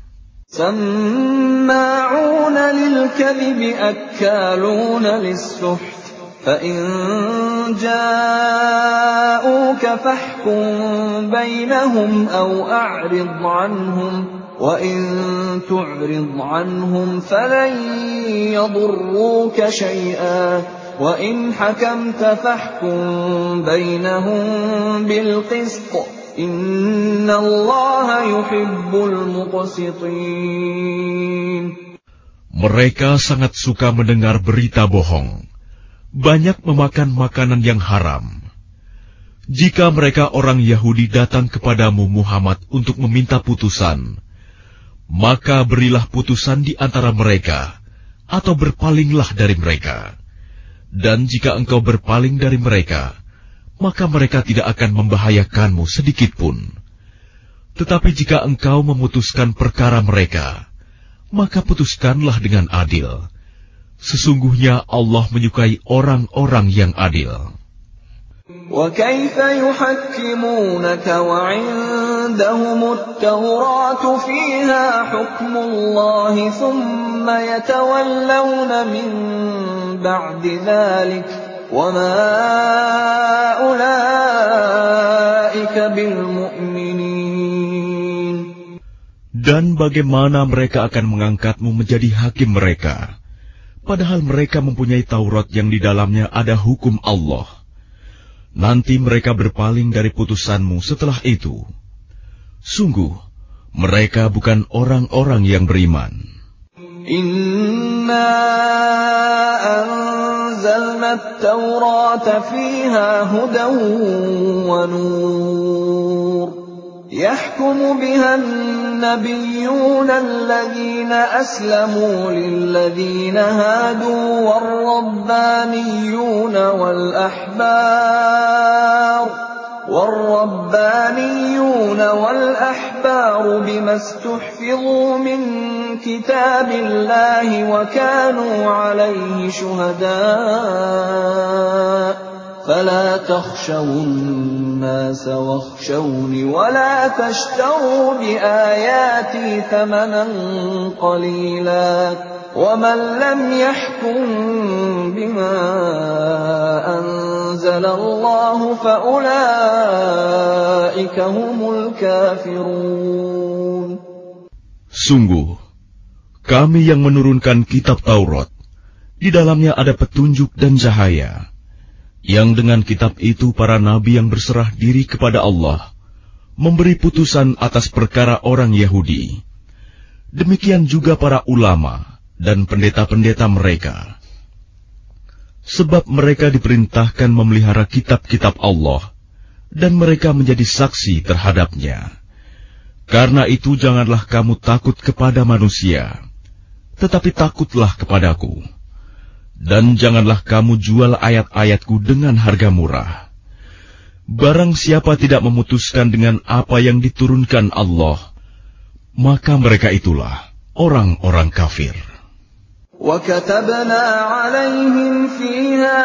سماعون للكذب أكالون للسحت فإن جاءوك فاحكم بينهم أو أعرض عنهم وإن تعرض عنهم فلن يضروك شيئا وإن حكمت فاحكم بينهم بالقسط Inna Allah yuhibbul muqsitin. Mereka sangat suka mendengar berita bohong. banyak memakan makanan yang haram. Jika mereka orang Yahudi datang kepadamu Muhammad untuk meminta putusan, maka berilah putusan di antara mereka, atau berpalinglah dari mereka. Dan jika engkau berpaling dari mereka, maka mereka tidak akan membahayakanmu sedikitpun. Tetapi jika engkau memutuskan perkara mereka, maka putuskanlah dengan adil. Sesungguhnya Allah menyukai orang-orang yang adil. وَكَيْفَ يُحَكِّمُونَكَ وَعِندَهُمُ التَّوْرَاةُ فِيهَا حُكْمُ اللَّهِ ثُمَّ يَتَوَلَّوْنَ مِن بَعْدِ ذَلِكَ وَمَا أُولَئِكَ بِالْمُؤْمِنِينَ. Dan bagaimana mereka akan mengangkatmu menjadi hakim mereka, padahal mereka mempunyai Taurat yang di dalamnya ada hukum Allah. Nanti mereka berpaling dari putusanmu setelah itu. Sungguh, mereka bukan orang-orang yang beriman. Inna anzalna at-taurata fiha hudan wa nur. يحكم بها النبيون الذين أسلموا للذين هادوا والربانيون والأحبار بما استحفظوا من كتاب الله وكانوا عليه شهداء فلا تخشوا الناس واخشوني ولا تشتروا بآياتي ثمنا قليلا ومن لم يحكم بما أنزل الله فأولئك هم الكافرون. Sungguh, kami yang menurunkan kitab Taurat, di dalamnya ada petunjuk dan cahaya, yang dengan kitab itu para nabi yang berserah diri kepada Allah memberi putusan atas perkara orang Yahudi. Demikian juga para ulama dan pendeta-pendeta mereka. Sebab mereka diperintahkan memelihara kitab-kitab Allah, dan mereka menjadi saksi terhadapnya. Karena itu janganlah kamu takut kepada manusia, tetapi takutlah kepadaku. Dan janganlah kamu jual ayat-ayatku dengan harga murah. Barang siapa tidak memutuskan dengan apa yang diturunkan Allah, maka mereka itulah orang-orang kafir. وَكَتَبْنَا عَلَيْهِمْ فِيهَا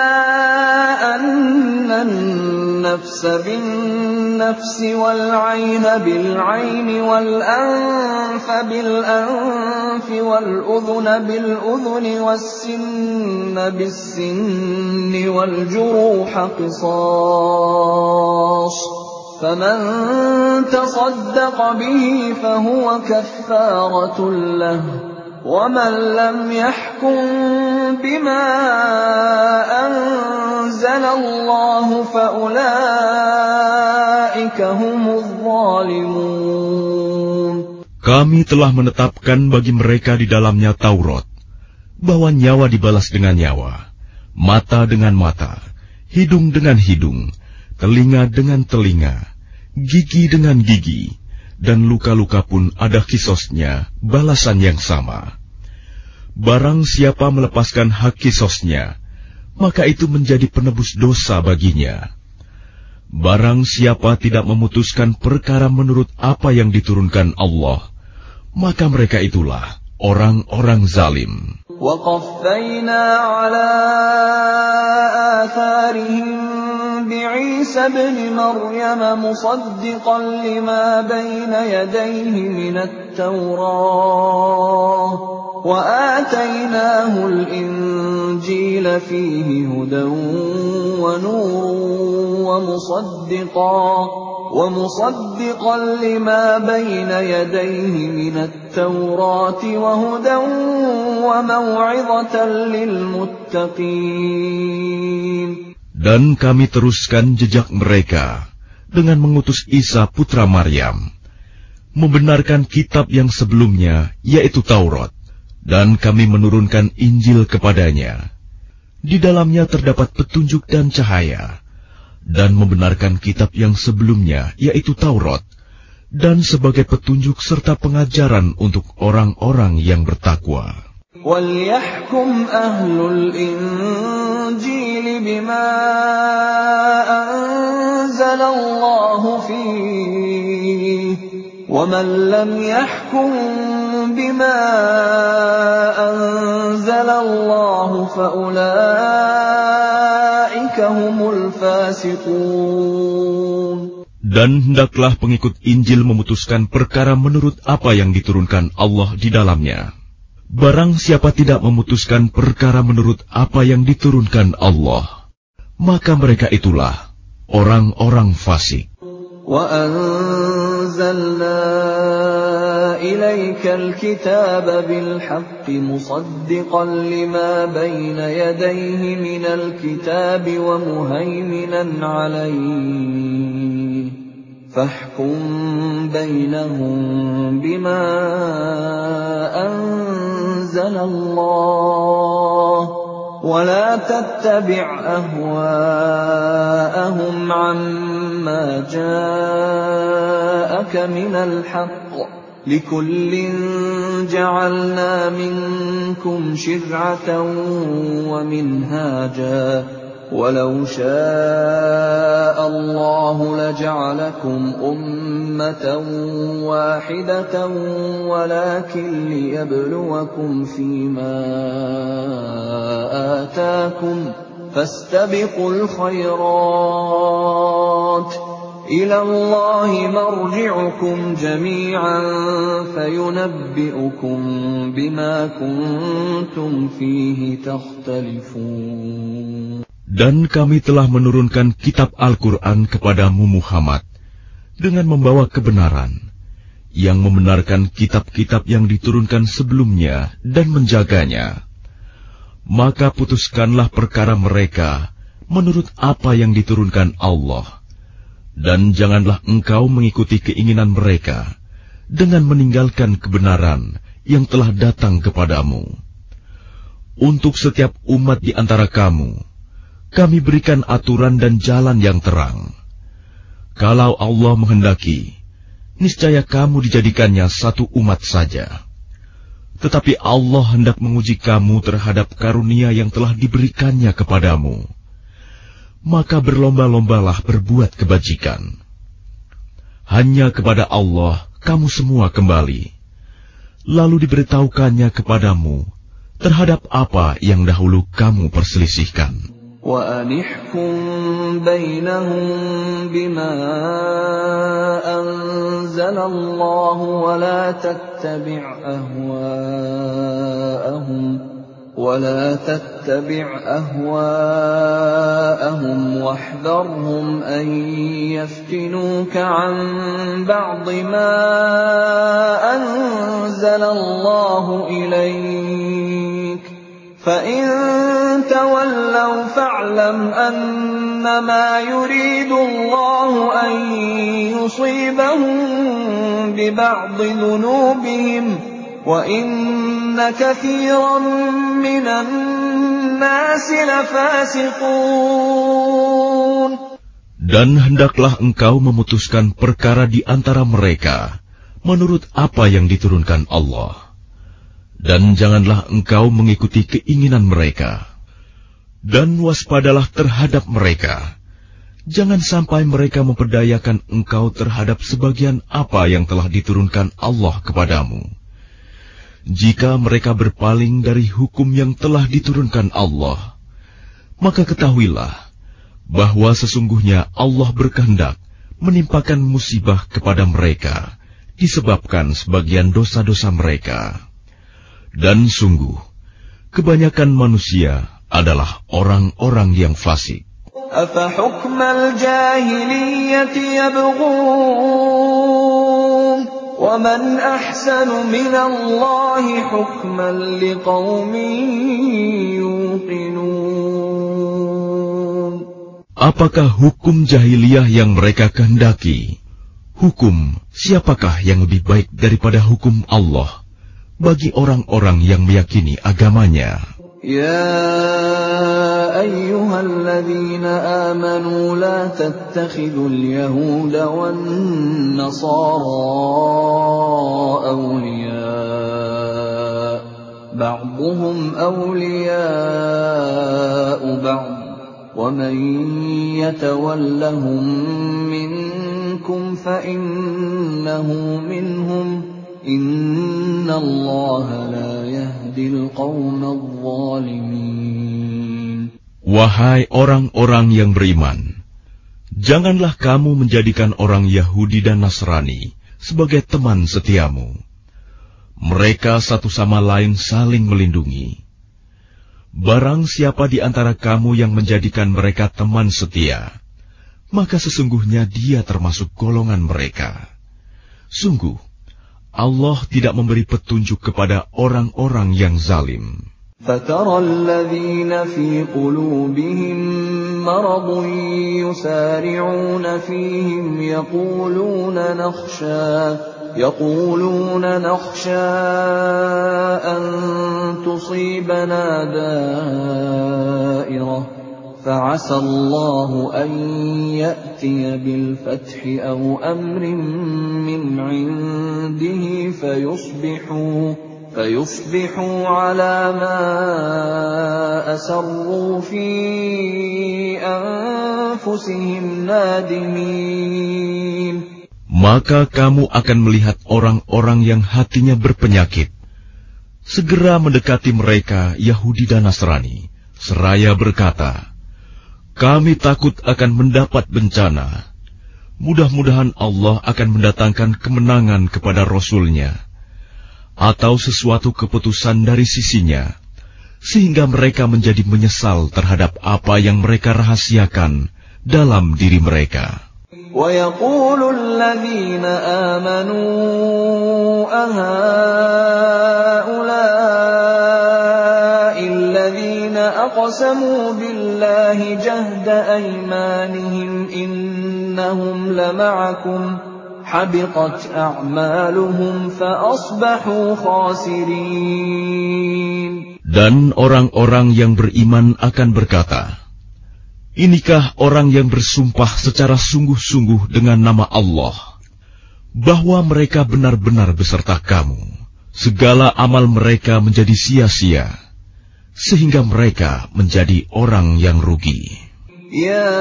أَنَّ النَّفْسَ بِالنَّفْسِ وَالْعَيْنَ بِالْعَيْنِ وَالْأَنفَ بِالْأَنفِ وَالْأُذُنَ بِالْأُذُنِ وَالسِّنَّ بِالسِّنِّ وَالْجُرُوحَ قِصَاصٌ فَمَن تَصَدَّقَ بِهِ فَهُوَ كَفَّارَةٌ لَّهُ وَمَن لَّمْ يَحْكُم بِمَا أَنزَلَ اللَّهُ فَأُولَئِكَ هُمُ الظَّالِمُونَ. Kami telah menetapkan bagi mereka di dalamnya Taurat, bahwa nyawa dibalas dengan nyawa, mata dengan mata, hidung dengan hidung, telinga dengan telinga, gigi dengan gigi, dan luka-luka pun ada kisosnya, balasan yang sama. Barang siapa melepaskan hak kisosnya, maka itu menjadi penebus dosa baginya. Barang siapa tidak memutuskan perkara menurut apa yang diturunkan Allah, maka mereka itulah orang-orang zalim. وَقَفَّيْنَا عَلَى آثَارِهِم بِعِيسَى ابْنِ مَرْيَمَ مُصَدِّقًا لِّمَا بَيْنَ يَدَيْهِ مِنَ التَّوْرَاةِ وَآتَيْنَاهُ الْإِنجِيلَ فِيهِ هُدًى وَنُورٌ وَمُصَدِّقًا لِّمَا بَيْنَ يَدَيْهِ مِنَ التَّوْرَاةِ وَهُدًى وَمَوْعِظَةً لِّلْمُتَّقِينَ. Dan kami teruskan jejak mereka dengan mengutus Isa putra Maryam, membenarkan kitab yang sebelumnya, yaitu Taurat, dan kami menurunkan Injil kepadanya. Di dalamnya terdapat petunjuk dan cahaya, dan membenarkan kitab yang sebelumnya, yaitu Taurat, dan sebagai petunjuk serta pengajaran untuk orang-orang yang bertakwa. وَلْيَحْكُمْ أَهْلُ الْإِنْجِيلِ بِمَا أَنزَلَ اللَّهُ فِيهِ وَمَنْ لَمْ يَحْكُمْ بِمَا أَنزَلَ اللَّهُ فَأُولَئِكَ هُمُ الْفَاسِقُونَ. Dan hendaklah pengikut Injil memutuskan perkara menurut apa yang diturunkan Allah di dalamnya. Barang siapa tidak memutuskan perkara menurut apa yang diturunkan Allah, maka mereka itulah orang-orang fasik. وَأَنزَلْنَا إِلَيْكَ الْكِتَابَ بِالْحَقِّ مُصَدِّقًا لِمَا بَيْنَ يَدَيْهِ مِنَ الْكِتَابِ وَمُهَيْمِنًا عَلَيْهِ فَاحْكُم بَيْنَهُم بِمَا أَنزَلَ اللَّهُ وَلَا تَتَّبِعْ أَهْوَاءَهُمْ عَمَّا جَاءَكَ مِنَ الْحَقِّ لِكُلٍّ جَعَلْنَا مِنكُمْ شِرْعَةً وَمِنْهَاجًا وَلَوْ شَاءَ اللَّهُ لَجَعَلَكُمْ أُمَّةً وَاحِدَةً وَلَكِنْ لِيَبْلُوَكُمْ فِيمَا آتَاكُمْ فَاسْتَبِقُوا الْخَيْرَاتِ إِلَى اللَّهِ مَرْجِعُكُمْ جَمِيعًا فَيُنَبِّئُكُم بِمَا كُنتُمْ فِيهِ تَخْتَلِفُونَ. Dan kami telah menurunkan kitab Al-Quran kepadamu Muhammad dengan membawa kebenaran, yang membenarkan kitab-kitab yang diturunkan sebelumnya dan menjaganya. Maka putuskanlah perkara mereka menurut apa yang diturunkan Allah, dan janganlah engkau mengikuti keinginan mereka dengan meninggalkan kebenaran yang telah datang kepadamu. Untuk setiap umat di antara kamu, kami berikan aturan dan jalan yang terang. Kalau Allah menghendaki, niscaya kamu dijadikannya satu umat saja. Tetapi Allah hendak menguji kamu terhadap karunia yang telah diberikannya kepadamu. Maka berlomba-lombalah berbuat kebajikan. Hanya kepada Allah kamu semua kembali. Lalu diberitahukannya kepadamu terhadap apa yang dahulu kamu perselisihkan. وَأَنِحْكُم بَيْنَهُم بِمَا أَنزَلَ اللَّهُ وَلَا تَتَّبِعْ أَهْوَاءَهُمْ وَاحْذَرْهُمْ أَن يَفْتِنُوكَ عَن بَعْضِ مَا أَنزَلَ اللَّهُ إِلَيْكَ فَإِن تَوَلَّوْا فَاعْلَمْ أَنَّمَا يُرِيدُ اللَّهُ أَن يُصِيبَهُم بِبَعْضِ ذُنُوبِهِمْ وَإِنَّ كَثِيرًا مِّنَ النَّاسِ لَفَاسِقُونَ. Dan hendaklah engkau memutuskan perkara di antara mereka menurut apa yang diturunkan Allah. Dan janganlah engkau mengikuti keinginan mereka. Dan waspadalah terhadap mereka. Jangan sampai mereka memperdayakan engkau terhadap sebagian apa yang telah diturunkan Allah kepadamu. Jika mereka berpaling dari hukum yang telah diturunkan Allah, maka ketahuilah bahwa sesungguhnya Allah berkehendak menimpakan musibah kepada mereka disebabkan sebagian dosa-dosa mereka. Dan sungguh, kebanyakan manusia adalah orang-orang yang fasik. أَفَحُكْمَ الْجَاهِلِيَّةِ يَبْغُونَ وَمَنْ أَحْسَنُ مِنَ اللَّهِ حُكْمًا لِقَوْمٍ يُوقِنُونَ. Apakah hukum jahiliyah yang mereka kehendaki? Hukum siapakah yang lebih baik daripada hukum Allah bagi orang-orang yang meyakini agamanya? Ya الذين آمنوا لا تتخذوا اليهود والنصارى أولياء بعضهم أولياء بعض ومن يتولهم منكم فإنه منهم إن الله لا يهدي القوم الظالمين. Wahai orang-orang yang beriman, janganlah kamu menjadikan orang Yahudi dan Nasrani sebagai teman setiamu. Mereka satu sama lain saling melindungi. Barang siapa di antara kamu yang menjadikan mereka teman setia, maka sesungguhnya dia termasuk golongan mereka. Sungguh, Allah tidak memberi petunjuk kepada orang-orang yang zalim. فَتَرَى الَّذِينَ فِي قُلُوبِهِم مَّرَضٌ يُسَارِعُونَ فِيهِمْ يَقُولُونَ نَخْشَىٰ أَن تُصِيبَنَا دَائِرَةٌ فَعَسَى اللَّهُ أَن يَأْتِيَ بِالْفَتْحِ أَوْ أَمْرٍ مِّنْ عِندِهِ فيصبحوا على ما أسروا في أنفسهم نادمين. Maka kamu akan melihat orang-orang yang hatinya berpenyakit segera mendekati mereka Yahudi dan Nasrani, seraya berkata, kami takut akan mendapat bencana. Mudah-mudahan Allah akan mendatangkan kemenangan kepada Rasul-Nya atau sesuatu keputusan dari sisinya, sehingga mereka menjadi menyesal terhadap apa yang mereka rahasiakan dalam diri mereka. وَيَقُولُ الَّذِينَ آمَنُوا أَهَٰؤُلَاءِ الَّذِينَ أَقْسَمُوا بِاللَّهِ جَهْدَ أَيْمَانِهِمْ إِنَّهُمْ لَمَعَكُمْ حَبِطَتْ أَعْمَالُهُمْ فَأَصْبَحُوا خَاسِرِينَ. Dan orang-orang yang beriman akan berkata, inikah orang yang bersumpah secara sungguh-sungguh dengan nama Allah, bahwa mereka benar-benar beserta kamu. Segala amal mereka menjadi sia-sia, sehingga mereka menjadi orang yang rugi. Ya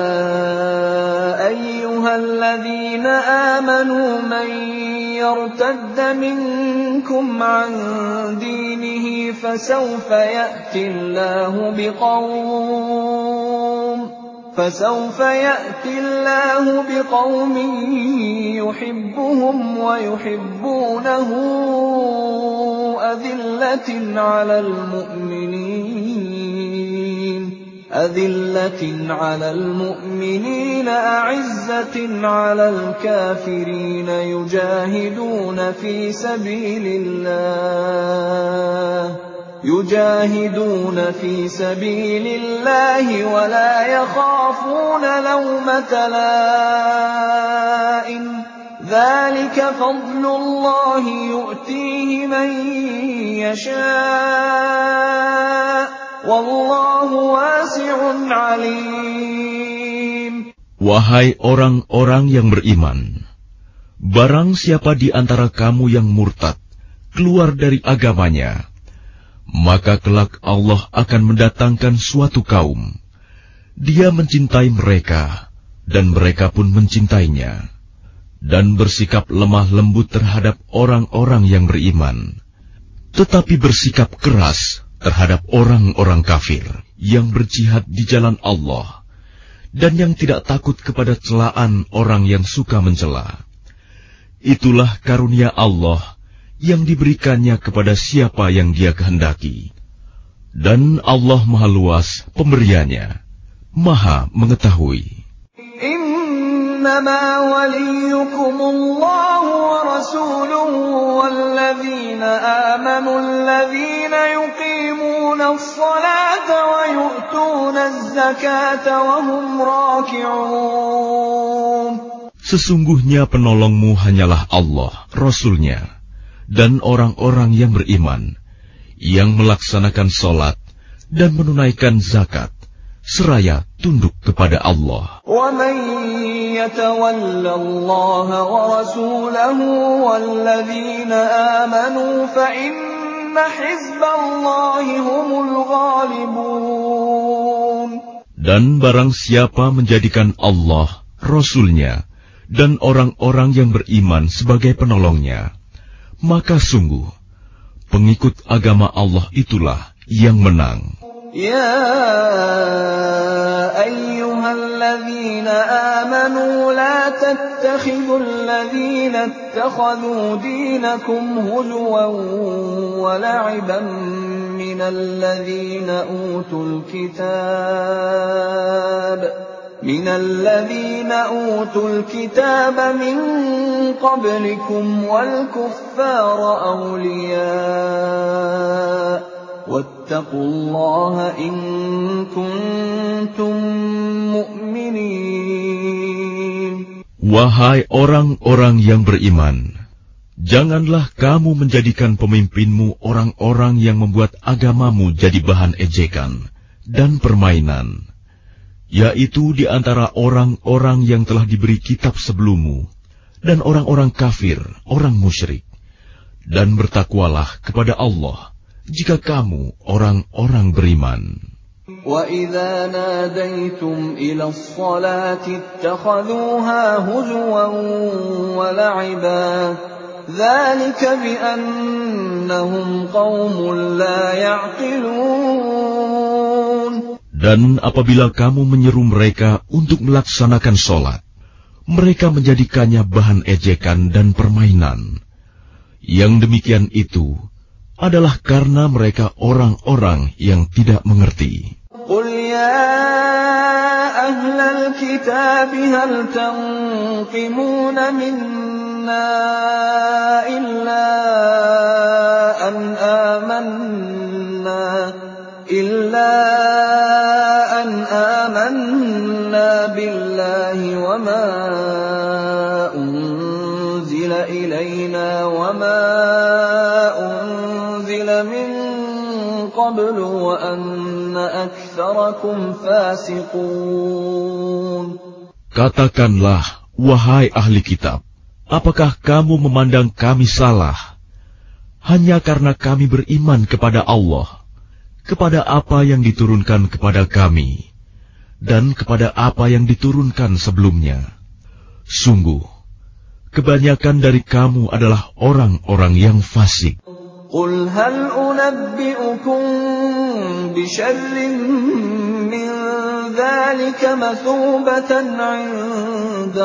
ayyuhalladzina amanu man yartadda minkum an dinihi fasawfa ya'ti Allahu biqaumin yuhibbuhum wa yuhibbunahu أذلة على المؤمنين أعزة على الكافرين يجاهدون في سبيل الله ولا يخافون لومة لائم ذلك فضل الله يؤتيه من يشاء Wallahu wasi'un alim. Wahai orang-orang yang beriman, barang siapa di antara kamu yang murtad keluar dari agamanya, maka kelak Allah akan mendatangkan suatu kaum. Dia mencintai mereka dan mereka pun mencintainya, dan bersikap lemah lembut terhadap orang-orang yang beriman, tetapi bersikap keras terhadap orang-orang kafir yang berjihad di jalan Allah dan yang tidak takut kepada celaan orang yang suka mencela. Itulah karunia Allah yang diberikannya kepada siapa yang Dia kehendaki. Dan Allah Maha Luas pemberiannya, Maha mengetahui. إنما وليكم الله ورسوله والذين آمنوا الذين يقيمون الصلاة ويؤتون الزكاة وهم راكعون. Sesungguhnya penolongmu hanyalah Allah, Rasul-Nya, dan orang-orang yang beriman, yang melaksanakan salat dan menunaikan zakat, seraya tunduk kepada Allah. وَمَن يَتَوَلَّ اللَّهَ وَرَسُولَهُ وَالَّذِينَ آمَنُوا فَإِنَّ حِزْبَ اللَّهِ هُمُ الْغَالِبُونَ. Dan barang siapa menjadikan Allah, Rasul-Nya, dan orang-orang yang beriman sebagai penolongnya, maka sungguh pengikut agama Allah itulah yang menang. يا أيها الذين آمنوا لا تتخذوا الذين اتخذوا دينكم هزوا ولعبا من الذين أوتوا الكتاب من قبلكم والكفار أولياء واتقوا الله إن كنتم مؤمنين. Wahai orang-orang yang beriman, janganlah kamu menjadikan pemimpinmu orang-orang yang membuat agamamu jadi bahan ejekan dan permainan, yaitu di antara orang-orang yang telah diberi kitab sebelummu dan orang-orang kafir, orang musyrik. Dan bertakwalah kepada Allah jika kamu orang-orang beriman. وَإِذَا نَادَيْتُمْ إِلَى الصَّلَاةِ اتَّخَذُوهَا هُزُوًا وَلَعِبًا ذَلِكَ بِأَنَّهُمْ قَوْمٌ لَا يَعْقِلُونَ. Dan apabila kamu menyeru mereka untuk melaksanakan sholat, mereka menjadikannya bahan ejekan dan permainan. Yang demikian itu adalah karena mereka orang-orang yang tidak mengerti. قُلْ يَا أَهْلَ الْكِتَابِ هَلْ تَنقِمُونَ مِنَّا إِلَّا أَنْ آمَنَّا بِاللَّهِ وَمَا أُنْزِلَ إِلَيْنَا وَمَا أُنْزِلَ مِنْ قَبْلُ وَأَنَّ أَكْثَرَكُمْ فَاسِقُونَ. Katakanlah, wahai ahli kitab, apakah kamu memandang kami salah hanya karena kami beriman kepada Allah, kepada apa yang diturunkan kepada kami, dan kepada apa yang diturunkan sebelumnya? Sungguh, kebanyakan dari kamu adalah orang-orang yang fasik. قُلْ هَلْ أُنَبِّئُكُمْ بِشَرٍّ مِّن ذَلِكَ مَثُوبَةً عِندَ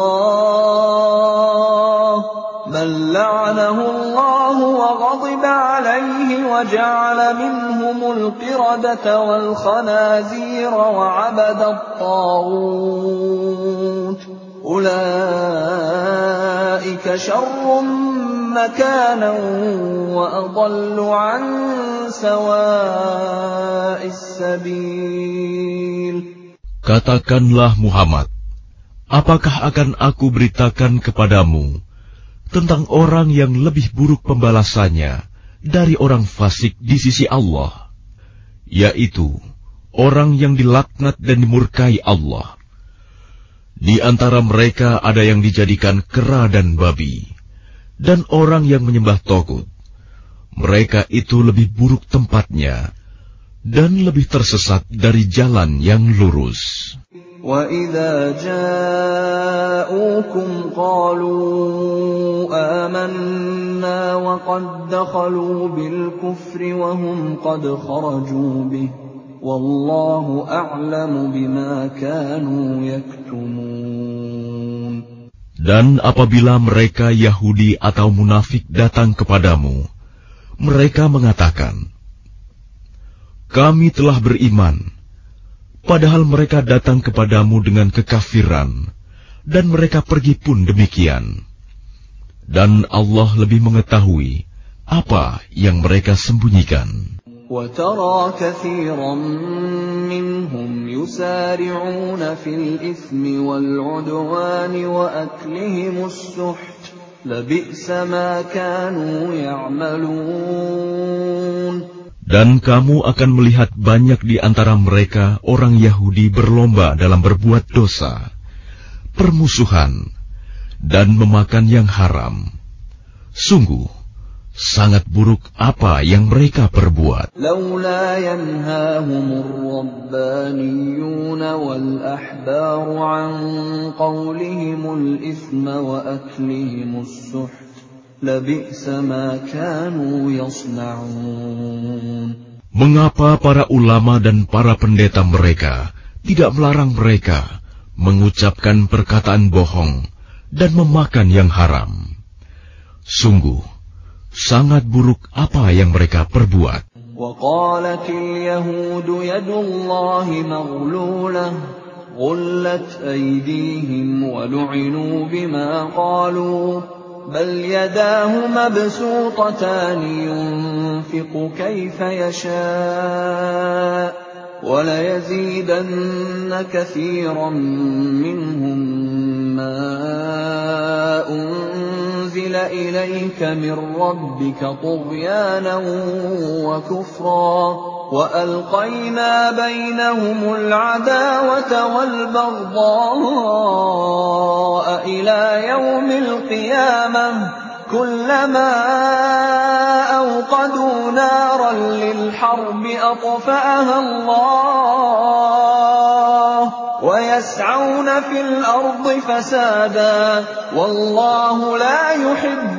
اللَّهِ مَن لَّعَنَهُ اللَّهُ وَغَضِبَ عَلَيْهِ وَجَعَلَ مِنْهُمُ الْقِرَدَةَ وَالْخَنَازِيرَ وَعَبَدَ الطَّاغُوتَ أُولَٰئِكَ شَرٌّ مَّكَانًا وَأَضَلُّ عَن سَوَاءِ السَّبِيلِ. Katakanlah Muhammad, apakah akan aku beritakan kepadamu tentang orang yang lebih buruk pembalasannya dari orang fasik di sisi Allah, yaitu orang yang dilaknat dan dimurkai Allah. Di antara mereka ada yang dijadikan kera dan babi, dan orang yang menyembah togut. Mereka itu lebih buruk tempatnya dan lebih tersesat dari jalan yang lurus. وَإِذَا جَاءُوكُمْ قَالُوا آمَنَّا وَقَدْ دَخَلُوا بِالْكُفْرِ وَهُمْ قَدْ خَرَجُوا بِهِ وَاللَّهُ أَعْلَمُ بِمَا كَانُوا يَكْتُمُونَ. Dan apabila mereka Yahudi atau munafik datang kepadamu, mereka mengatakan, kami telah beriman, padahal mereka datang kepadamu dengan kekafiran, dan mereka pergi pun demikian. Dan Allah lebih mengetahui apa yang mereka sembunyikan. وَتَرَى كَثِيرًا مِّنْهُمْ يُسَارِعُونَ فِي الْإِثْمِ وَالْعُدْوَانِ وَأَكْلِهِمُ السُّحْتَ لَبِئْسَ مَا كَانُوا يَعْمَلُونَ. Dan kamu akan melihat banyak di antara mereka orang Yahudi berlomba dalam berbuat dosa, permusuhan, dan memakan yang haram. Sungguh, sangat buruk apa yang mereka perbuat. لولا ينهاهم الربانيون والأحبار عن قولهم الإثم وأكلهم السحت لبئس ما كانوا يصنعون. Mengapa para ulama dan para pendeta mereka tidak melarang mereka mengucapkan perkataan bohong dan memakan yang haram? Sungguh, sangat buruk apa yang mereka perbuat. وقالت اليهود يد الله مغلولة غلت أيديهم ولعنوا بما قالوا بل يداه مبسوطتان ينفق كيف يشاء وليزيدن كثيرا منهم ما أنزل إليك من ربك طغيانا وكفرا وألقينا بينهم العداوة والبغضاء إلى يوم القيامة كلما أوقدوا نارا للحرب أطفأها الله ويسعون في الأرض فسادا والله لا يحب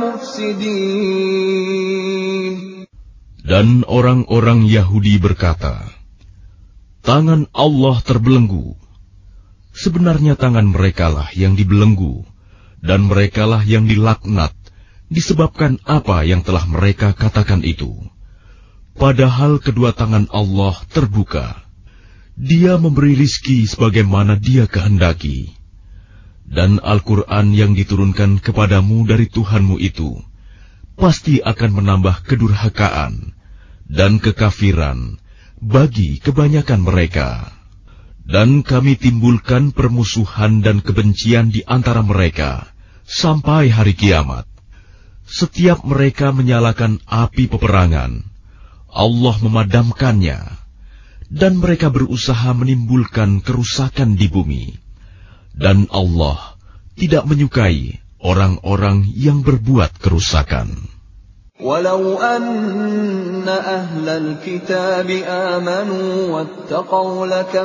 المفسدين. Dan orang-orang Yahudi berkata, tangan Allah terbelenggu. Sebenarnya tangan merekalah yang dibelenggu, dan merekalah yang dilaknat, disebabkan apa yang telah mereka katakan itu. Padahal kedua tangan Allah terbuka. Dia memberi rizki sebagaimana Dia kehendaki. Dan Al-Quran yang diturunkan kepadamu dari Tuhanmu itu, pasti akan menambah kedurhakaan dan kekafiran bagi kebanyakan mereka. Dan kami timbulkan permusuhan dan kebencian di antara mereka sampai hari kiamat. Setiap mereka menyalakan api peperangan, Allah memadamkannya, dan mereka berusaha menimbulkan kerusakan di bumi. Dan Allah tidak menyukai orang-orang yang berbuat kerusakan. ولو أن أهل الكتاب آمنوا واتقوا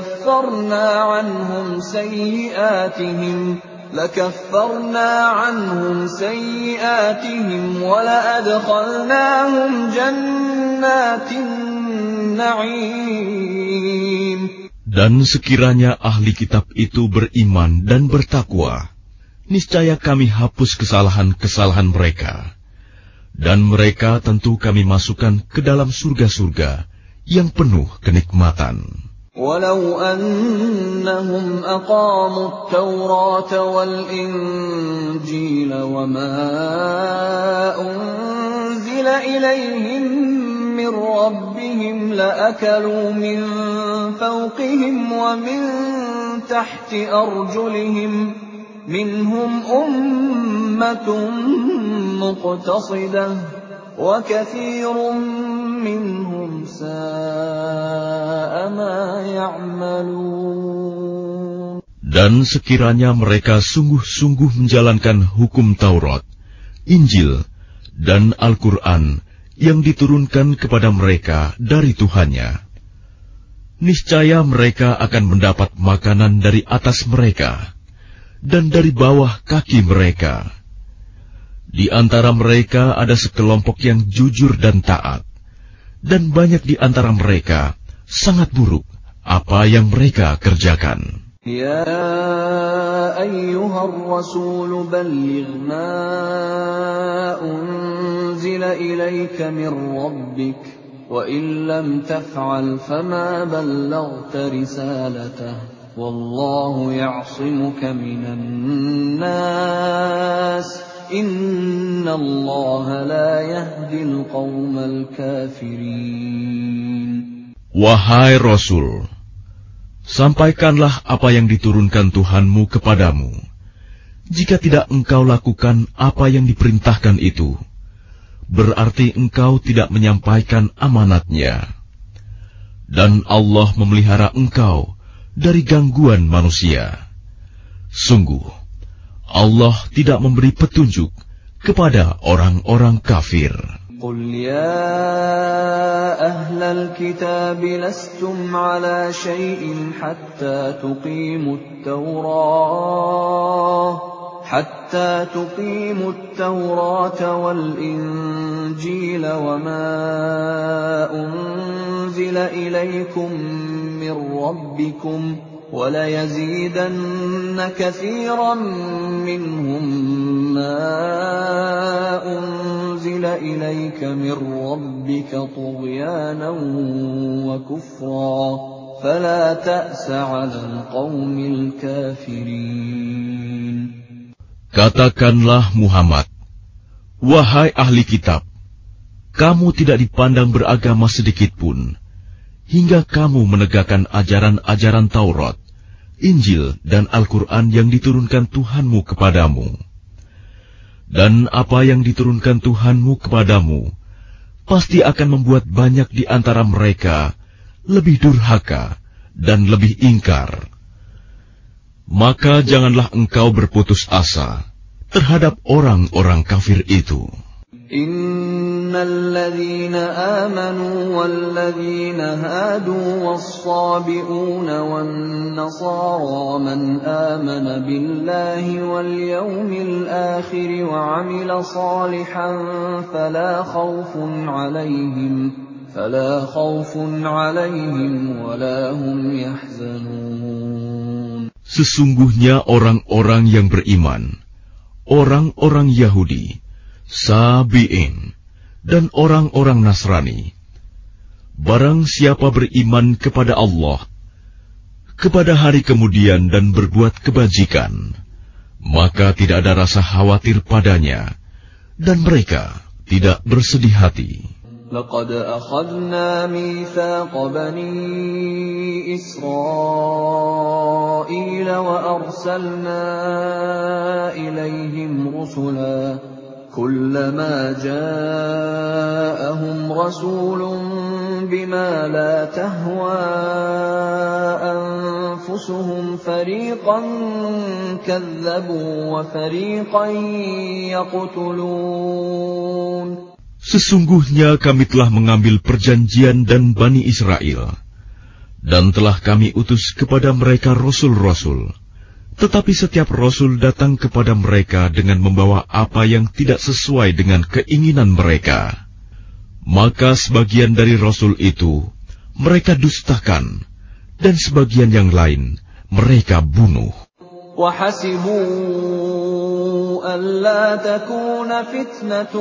لكفرنا عنهم سيئاتهم ولأدخلناهم جنات النعيم. Dan sekiranya ahli kitab itu beriman dan bertakwa, niscaya kami hapus kesalahan-kesalahan mereka. Dan mereka tentu kami masukkan ke dalam surga-surga yang penuh kenikmatan. Walau annahum aqamu at-Tawrata wal-Injila wa ma unzila ilayhim min rabbihim la'akalu min fawqihim wa min tahti arjulihim minhum ummatun muqtasidah wa kathirun minhum sa'a ma ya'malun. Dan sekiranya mereka sungguh-sungguh menjalankan hukum Taurat, Injil, dan Al-Quran yang diturunkan kepada mereka dari Tuhannya, niscaya mereka akan mendapat makanan dari atas mereka dan dari bawah kaki mereka. Di antara mereka ada sekelompok yang jujur dan taat, dan banyak di antara mereka sangat buruk apa yang mereka kerjakan. Ya ayyuhar rasul balligh ma unzila ilayka min rabbik wa in lam taf'al fama ballaghta risalatahu wallahu ya'simuka minan nas innallaha la yahdil qaumal kafirin. Wahai Rasul, sampaikanlah apa yang diturunkan Tuhanmu kepadamu. Jika tidak engkau lakukan apa yang diperintahkan itu, berarti engkau tidak menyampaikan amanatnya. Dan Allah memelihara engkau dari gangguan manusia. Sungguh, Allah tidak memberi petunjuk kepada orang-orang kafir. قل يا أهل الكتاب لستم على شيء حتى تقيموا التوراة والإنجيل وما أنزل إليكم من ربكم وليزيدن كثيرا منهم ما أنزل إليك من ربك طغيانا وكفرا فلا تأس على القوم الكافرين. Katakanlah Muhammad, wahai ahli kitab, kamu tidak dipandang beragama sedikitpun, hingga kamu menegakkan ajaran-ajaran Taurat, Injil, dan Al-Quran yang diturunkan Tuhanmu kepadamu. Dan apa yang diturunkan Tuhanmu kepadamu, pasti akan membuat banyak di antara mereka lebih durhaka dan lebih ingkar. Maka janganlah engkau berputus asa terhadap orang-orang kafir itu. Innalladzina amanu walladzina hadu was-sabi'una wan-nasara man amana billahi wal yawmil akhir wa 'amila salihan fala khawfun 'alaihim wa la hum yahzanun. Sesungguhnya orang-orang yang beriman, orang-orang Yahudi, Sabi'in, dan orang-orang Nasrani, barang siapa beriman kepada Allah, kepada hari kemudian dan berbuat kebajikan, maka tidak ada rasa khawatir padanya, dan mereka tidak bersedih hati. لقد أخذنا ميثاق بني إسرائيل وأرسلنا إليهم رسلا كلما جاءهم رسول بما لا تهوى أنفسهم فريقا كذبوا وفريقا يقتلون. Sesungguhnya kami telah mengambil perjanjian dan Bani Israel, dan telah kami utus kepada mereka rasul-rasul. Tetapi setiap rasul datang kepada mereka dengan membawa apa yang tidak sesuai dengan keinginan mereka. Maka sebagian dari rasul itu mereka dustakan, dan sebagian yang lain mereka bunuh. وَحَسِبُوا أَلَّا تَكُونَ فِتْنَةٌ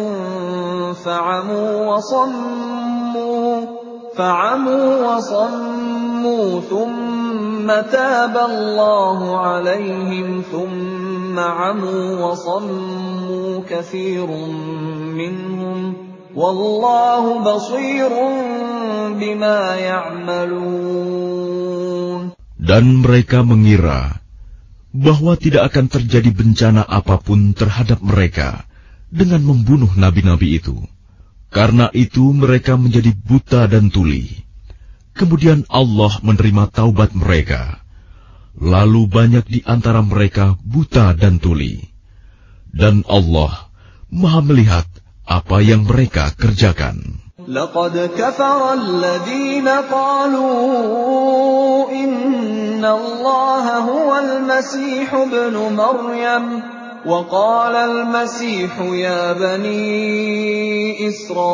فَعَمُوا وَصَمُّوا ثُمَّ تَابَ اللَّهُ عَلَيْهِمْ ثُمَّ عَمُوا وَصَمُّوا كَثِيرٌ مِّنْهُمْ وَاللَّهُ بَصِيرٌ بِمَا يَعْمَلُونَ. Dan mereka mengira bahwa tidak akan terjadi bencana apapun terhadap mereka dengan membunuh nabi-nabi itu. Karena itu mereka menjadi buta dan tuli. Kemudian Allah menerima taubat mereka. Lalu banyak di antara mereka buta dan tuli. Dan Allah Maha melihat apa yang mereka kerjakan. لقد كفر الذين قالوا إن الله هو المسيح ابن مريم وقال المسيح يا بني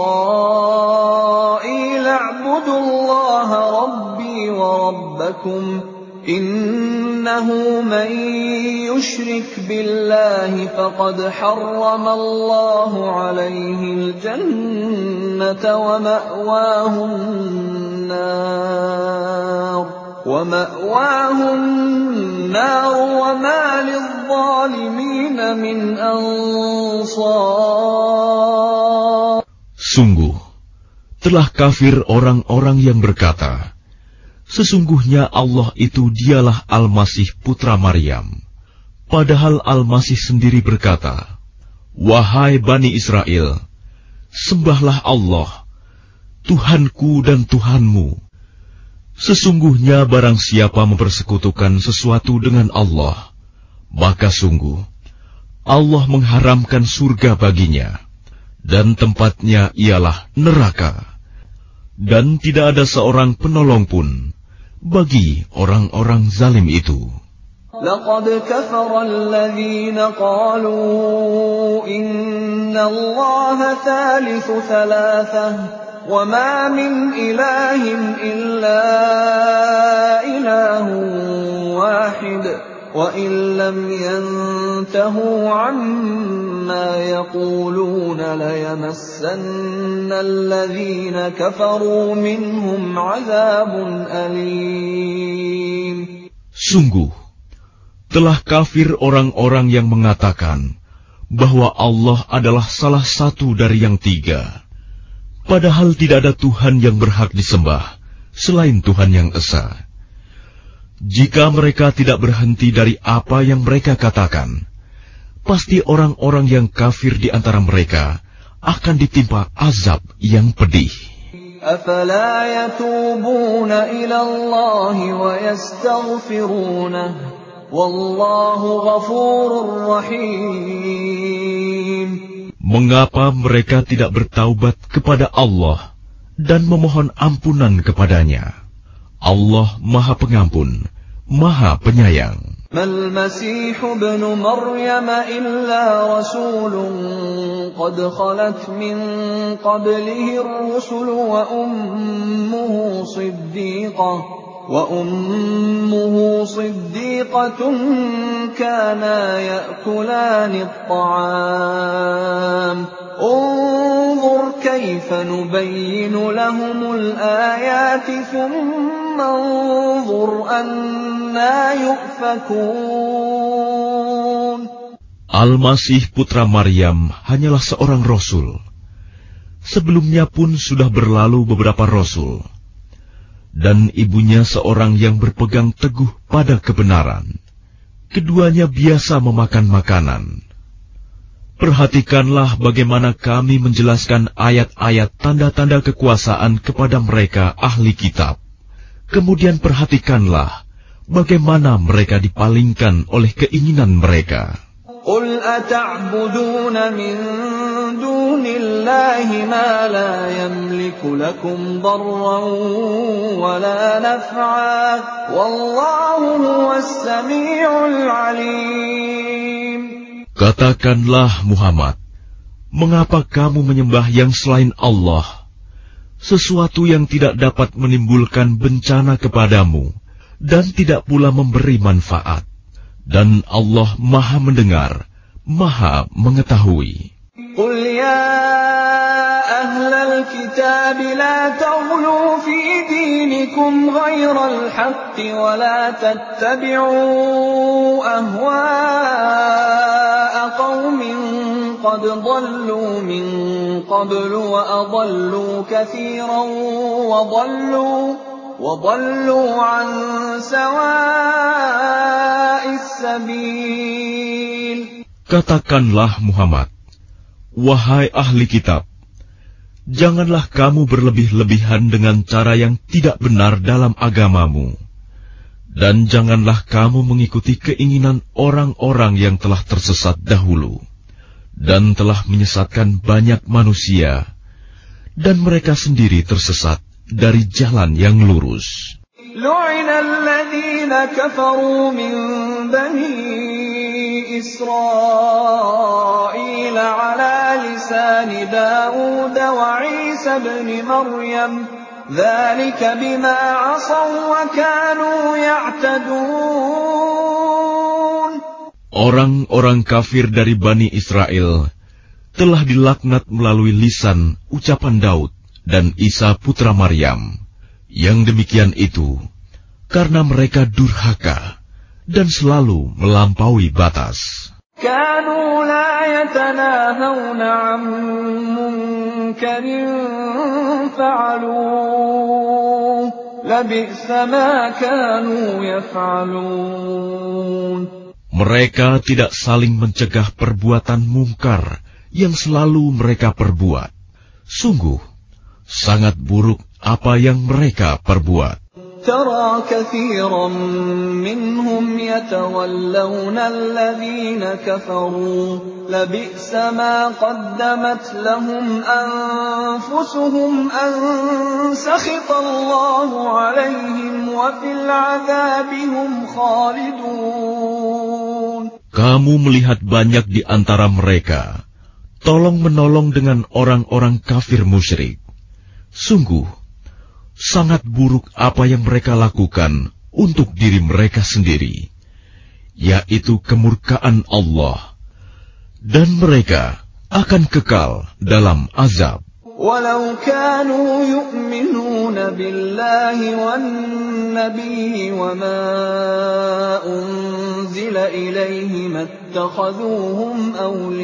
إسرائيل اعبدوا الله ربي وربكم إنه من يشرك بالله فقد حرم الله عليه الجنة ومأواه النار وما للظالمين من أنصار. Sungguh, telah kafir orang-orang yang berkata, sesungguhnya Allah itu dialah Al-Masih putra Maryam. Padahal Al-Masih sendiri berkata, wahai Bani Israel, Sembahlah Allah, Tuhanku dan Tuhanmu. Sesungguhnya barang siapa mempersekutukan sesuatu dengan Allah, maka sungguh Allah mengharamkan surga baginya, dan tempatnya ialah neraka. Dan tidak ada seorang penolong pun bagi orang-orang zalim itu. لقد كفر الذين قالوا إن الله ثالث ثلاثة وما من إله إلا إله واحد وإن لم ينتهوا عما يقولون ليمسن الذين كفروا منهم عذاب أليم. Sungguh, telah kafir orang-orang yang mengatakan bahwa Allah adalah salah satu dari yang tiga, padahal tidak ada Tuhan yang berhak disembah selain Tuhan yang esa. Jika mereka tidak berhenti dari apa yang mereka katakan, pasti orang-orang yang kafir di antara mereka akan ditimpa azab yang pedih. أفلا يتوبون إلى الله ويستغفرونه والله غفور رحيم. Mengapa mereka tidak bertaubat kepada Allah dan memohon ampunan kepadanya? Allah Maha Pengampun, Maha Penyayang. ما المسيح ابن مريم إلا رسول قد خلت من قبله الرسل وأمه صديقة كانا يأكلان الطعام انظر كيف نبين لهم الآيات ثم انظر أنا يؤفكون. Al-Masih putra Maryam hanyalah seorang rasul. Sebelumnya pun sudah berlalu beberapa rasul. Dan ibunya seorang yang berpegang teguh pada kebenaran. Keduanya biasa memakan makanan. Perhatikanlah bagaimana kami menjelaskan ayat-ayat tanda-tanda kekuasaan kepada mereka ahli kitab. Kemudian perhatikanlah bagaimana mereka dipalingkan oleh keinginan mereka. قل أتعبدون من دون الله ما لا يملك لكم ضرا ولا نفعا والله هو السميع العليم. Katakanlah Muhammad, mengapa kamu menyembah yang selain Allah, sesuatu yang tidak dapat menimbulkan bencana kepadamu dan tidak pula memberi manfaat. Dan Allah Maha mendengar, Maha mengetahui. قل يا أهل الكتاب لا تغلوا في دينكم غير الحق ولا تتبعوا أهواء قوم قد ضلوا من قبل وأضلوا كثيرا وضلوا عن سواء السبيل. Katakanlah Muhammad, wahai ahli kitab, janganlah kamu berlebih-lebihan dengan cara yang tidak benar dalam agamamu, dan janganlah kamu mengikuti keinginan orang-orang yang telah tersesat dahulu, dan telah menyesatkan banyak manusia, dan mereka sendiri tersesat dari jalan yang lurus. لعن الذين كفروا من بني إسرائيل على لسان داود وعيسى بن مريم ذلك بما عصوا وكانوا يعتدون. Orang-orang kafir dari Bani Israel telah dilaknat melalui lisan ucapan Daud dan Isa putra Maryam. Yang demikian itu karena mereka durhaka dan selalu melampaui batas. كانوا لا يتناهون عن منكر فعلوه لبئس ما كانوا يفعلون. Mereka tidak saling mencegah perbuatan mungkar yang selalu mereka perbuat. Sungguh, sangat buruk apa yang mereka perbuat. ترى كثيرا منهم يتولون الذين كفروا لبئس ما قدمت لهم أنفسهم أن سخط الله عليهم وفي العذاب هم خالدون. Kamu melihat banyak di antara mereka tolong-menolong dengan orang-orang kafir musyrik. Sungguh, sangat buruk apa yang mereka lakukan untuk diri mereka sendiri, yaitu kemurkaan Allah, dan mereka akan kekal dalam azab. ولو كانوا يؤمنون بالله والنبي وما أنزل إليه ما اتخذوهم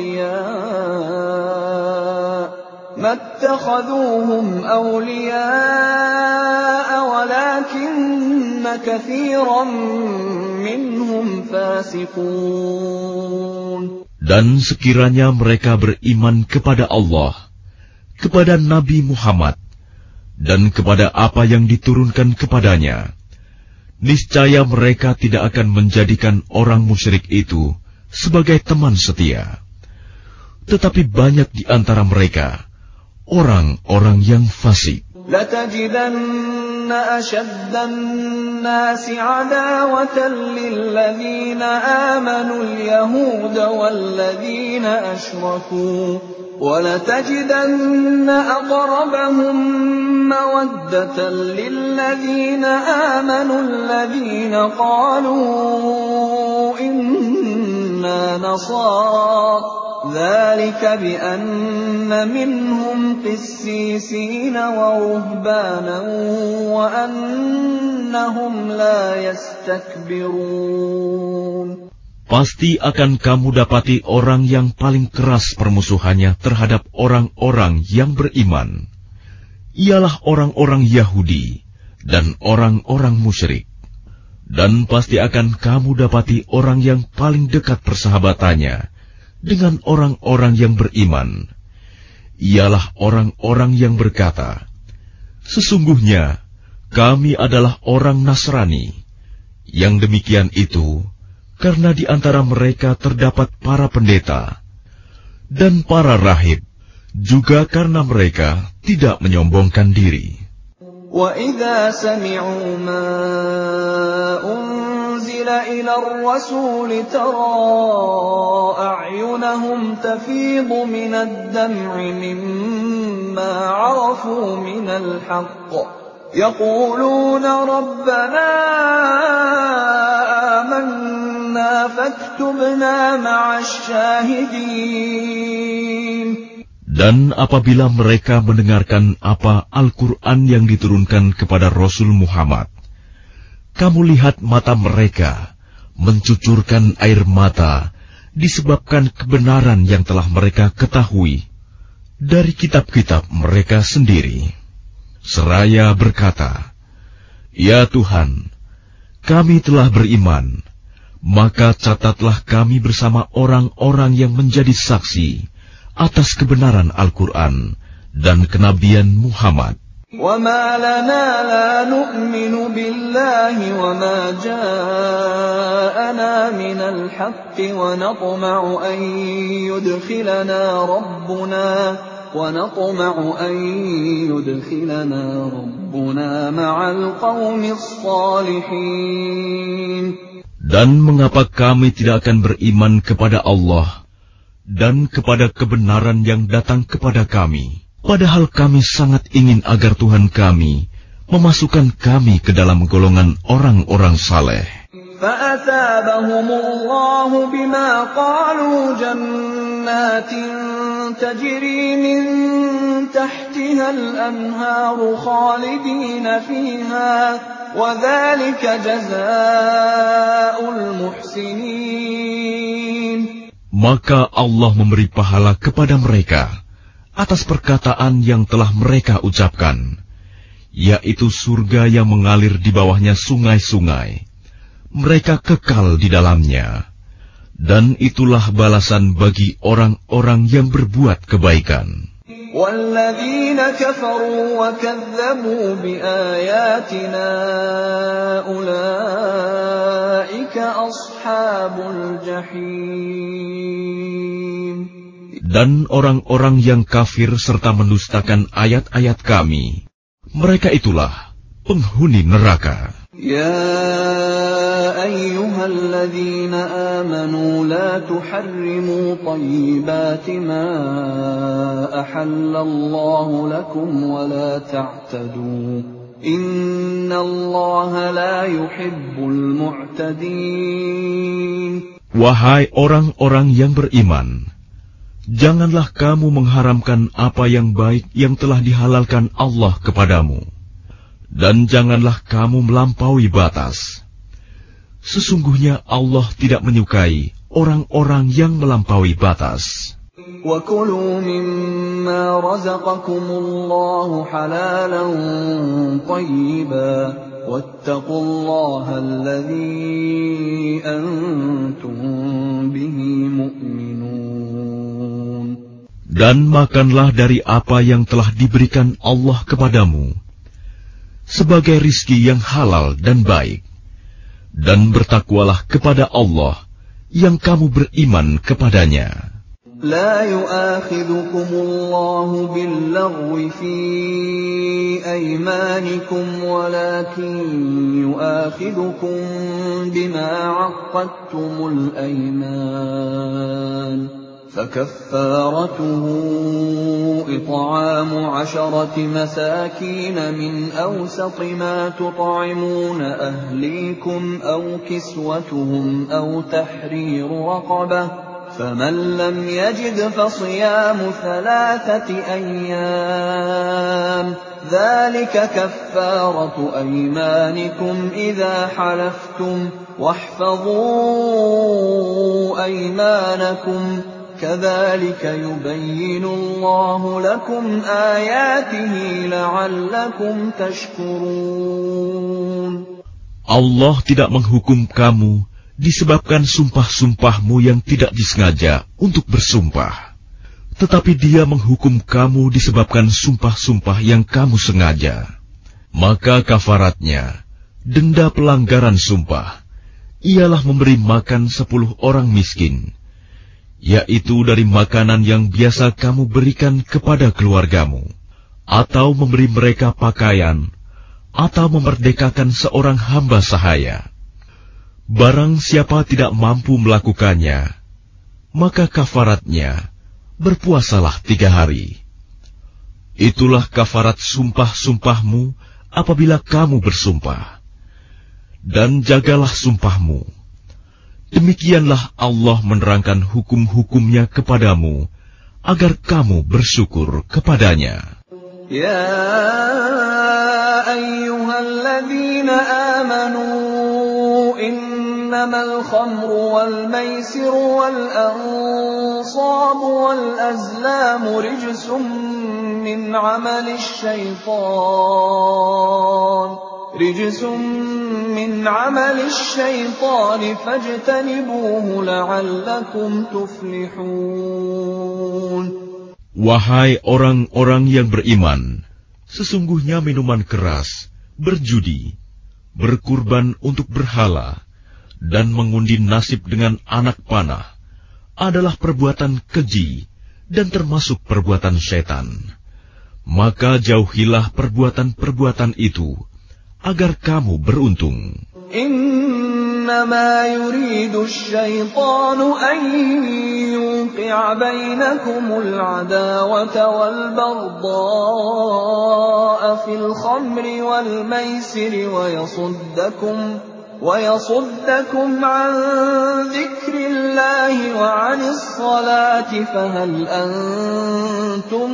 أولياء ولكن كثيرا منهم فاسقون. Dan sekiranya mereka beriman kepada Allah, kepada Nabi Muhammad, dan kepada apa yang diturunkan kepadanya, niscaya mereka tidak akan menjadikan orang musyrik itu sebagai teman setia. Tetapi banyak di antara mereka orang-orang yang fasik. لَتَجِدَنَّ أَشَدَّ النَّاسِ عَدَاوَةً لِلَّذِينَ آمَنُوا الْيَهُودَ وَالَّذِينَ أَشْرَكُوا وَلَتَجِدَنَّ أَقْرَبَهُم مَّوَدَّةً لِلَّذِينَ آمَنُوا الَّذِينَ قَالُوا إِنَّا نَصَارَىٰ ذَلِكَ بِأَنَّ مِنْهُمْ قِسِّيسِينَ وَرُهْبَانًا وَأَنَّهُمْ لَا يَسْتَكْبِرُونَ. Pasti akan kamu dapati orang yang paling keras permusuhannya terhadap orang-orang yang beriman, ialah orang-orang Yahudi dan orang-orang musyrik. Dan pasti akan kamu dapati orang yang paling dekat persahabatannya dengan orang-orang yang beriman, ialah orang-orang yang berkata, "Sesungguhnya kami adalah orang Nasrani." Yang demikian itu karena di antara mereka terdapat para pendeta dan para rahib, juga karena mereka tidak menyombongkan diri. وَإِذَا سَمِعُوا مَا أُنزِلَ إِلَى الرَّسُولِ تَرَىٰ أَعْيُنَهُمْ تَفِيضُ مِنَ الدَّمْعِ مِمَّا عَرَفُوا مِنَ الْحَقِّ يَقُولُونَ رَبَّنَا آمَنَّا فَاكْتُبْنَا مَعَ الشَّاهِدِينَ. Dan apabila mereka mendengarkan apa Al-Quran yang diturunkan kepada Rasul Muhammad, kamu lihat mata mereka mencucurkan air mata disebabkan kebenaran yang telah mereka ketahui dari kitab-kitab mereka sendiri. Seraya berkata, "Ya Tuhan, kami telah beriman, maka catatlah kami bersama orang-orang yang menjadi saksi atas kebenaran Al-Quran dan kenabian Muhammad." وَمَا لَنَا لَا نُؤْمِنُ بِاللَّهِ وَمَا جَاءَنَا مِنَ الْحَقِّ وَنَطْمَعُ أَن يُدْخِلَنَا رَبُّنَا مَعَ الْقَوْمِ الصَّالِحِينَ. Dan mengapa kami tidak akan beriman kepada Allah dan kepada kebenaran yang datang kepada kami, padahal kami sangat ingin agar Tuhan kami memasukkan kami ke dalam golongan orang-orang saleh. فَأَثَابَهُمُ اللَّهُ بِمَا قَالُوا جَنَّاتٍ تَجْرِي مِن تَحْتِهَا الْأَنْهَارُ خَالِدِينَ فِيهَا وَذَلِكَ جَزَاءُ الْمُحْسِنِينَ. Maka Allah memberi pahala kepada mereka atas perkataan yang telah mereka ucapkan, yaitu surga yang mengalir di bawahnya sungai-sungai. Mereka kekal di dalamnya, dan itulah balasan bagi orang-orang yang berbuat kebaikan. وَالَّذِينَ كَفَرُوا وَكَذَّبُوا بِآيَاتِنَا أُولَئِكَ أَصْحَابُ الْجَحِيمِ. Dan orang-orang yang kafir serta mendustakan ayat-ayat Kami, mereka itulah penghuni neraka. يا أيها الذين آمنوا لا تحرموا طيبات ما أحل الله لكم ولا تعتدوا إن الله لا يحب المعتدين. Wahai orang-orang yang beriman, janganlah kamu mengharamkan apa yang baik yang telah dihalalkan Allah kepadamu. Dan janganlah kamu melampaui batas. Sesungguhnya Allah tidak menyukai orang-orang yang melampaui batas. وَكُلُوا مِمَّا رَزَقَكُمُ اللَّهُ حَلَالًا طَيِّبًا وَاتَّقُوا اللَّهَ الَّذِي أَنْتُمْ بِهِ مُؤْمِنُونَ. Dan makanlah dari apa yang telah diberikan Allah kepadamu sebagai rizki yang halal dan baik, dan bertakwalah kepada Allah yang kamu beriman kepadanya. لا يؤاخذكم الله باللغو في أيمانكم ولكن يؤاخذكم بما عقدتم الأيمان فكفارته إطعام 10 مساكين من أوسط ما تطعمون أهليكم أو كسوتهم أو تحرير رقبة فمن لم يجد فصيام 3 أيام ذلك كفارة أيمانكم إذا حلفتم واحفظوا أيمانكم كذلك يبين الله لكم آياته لعلكم تشكرون. Allah tidak menghukum kamu disebabkan sumpah-sumpahmu yang tidak disengaja untuk bersumpah, tetapi Dia menghukum kamu disebabkan sumpah-sumpah yang kamu sengaja. Maka kafaratnya, denda pelanggaran sumpah, ialah memberi makan 10 orang miskin, yaitu dari makanan yang biasa kamu berikan kepada keluargamu, atau memberi mereka pakaian, atau memerdekakan seorang hamba sahaya. Barang siapa tidak mampu melakukannya, maka kafaratnya berpuasalah 3 hari. Itulah kafarat sumpah-sumpahmu apabila kamu bersumpah. Dan jagalah sumpahmu. Demikianlah Allah menerangkan hukum-hukumnya kepadamu, agar kamu bersyukur kepadanya. Ya ayyuhalladzina amanu innamal khamru wal maisiru wal ansabu wal azlamu rijsum min amalish syaitan fajtanibuhu la'allakum tuflihun. Wahai orang-orang yang beriman, sesungguhnya minuman keras, berjudi, berkurban untuk berhala, dan mengundi nasib dengan anak panah adalah perbuatan keji dan termasuk perbuatan syaitan. Maka jauhilah perbuatan-perbuatan itu, agar kamu beruntung. Innama yuridu asy-syaitanu an yuqi'a bainakumul 'adawata wal baghdha'a fil khamri wal maisiri wa yasuddakum 'an dzikrillahi wa 'anis salati fahal antum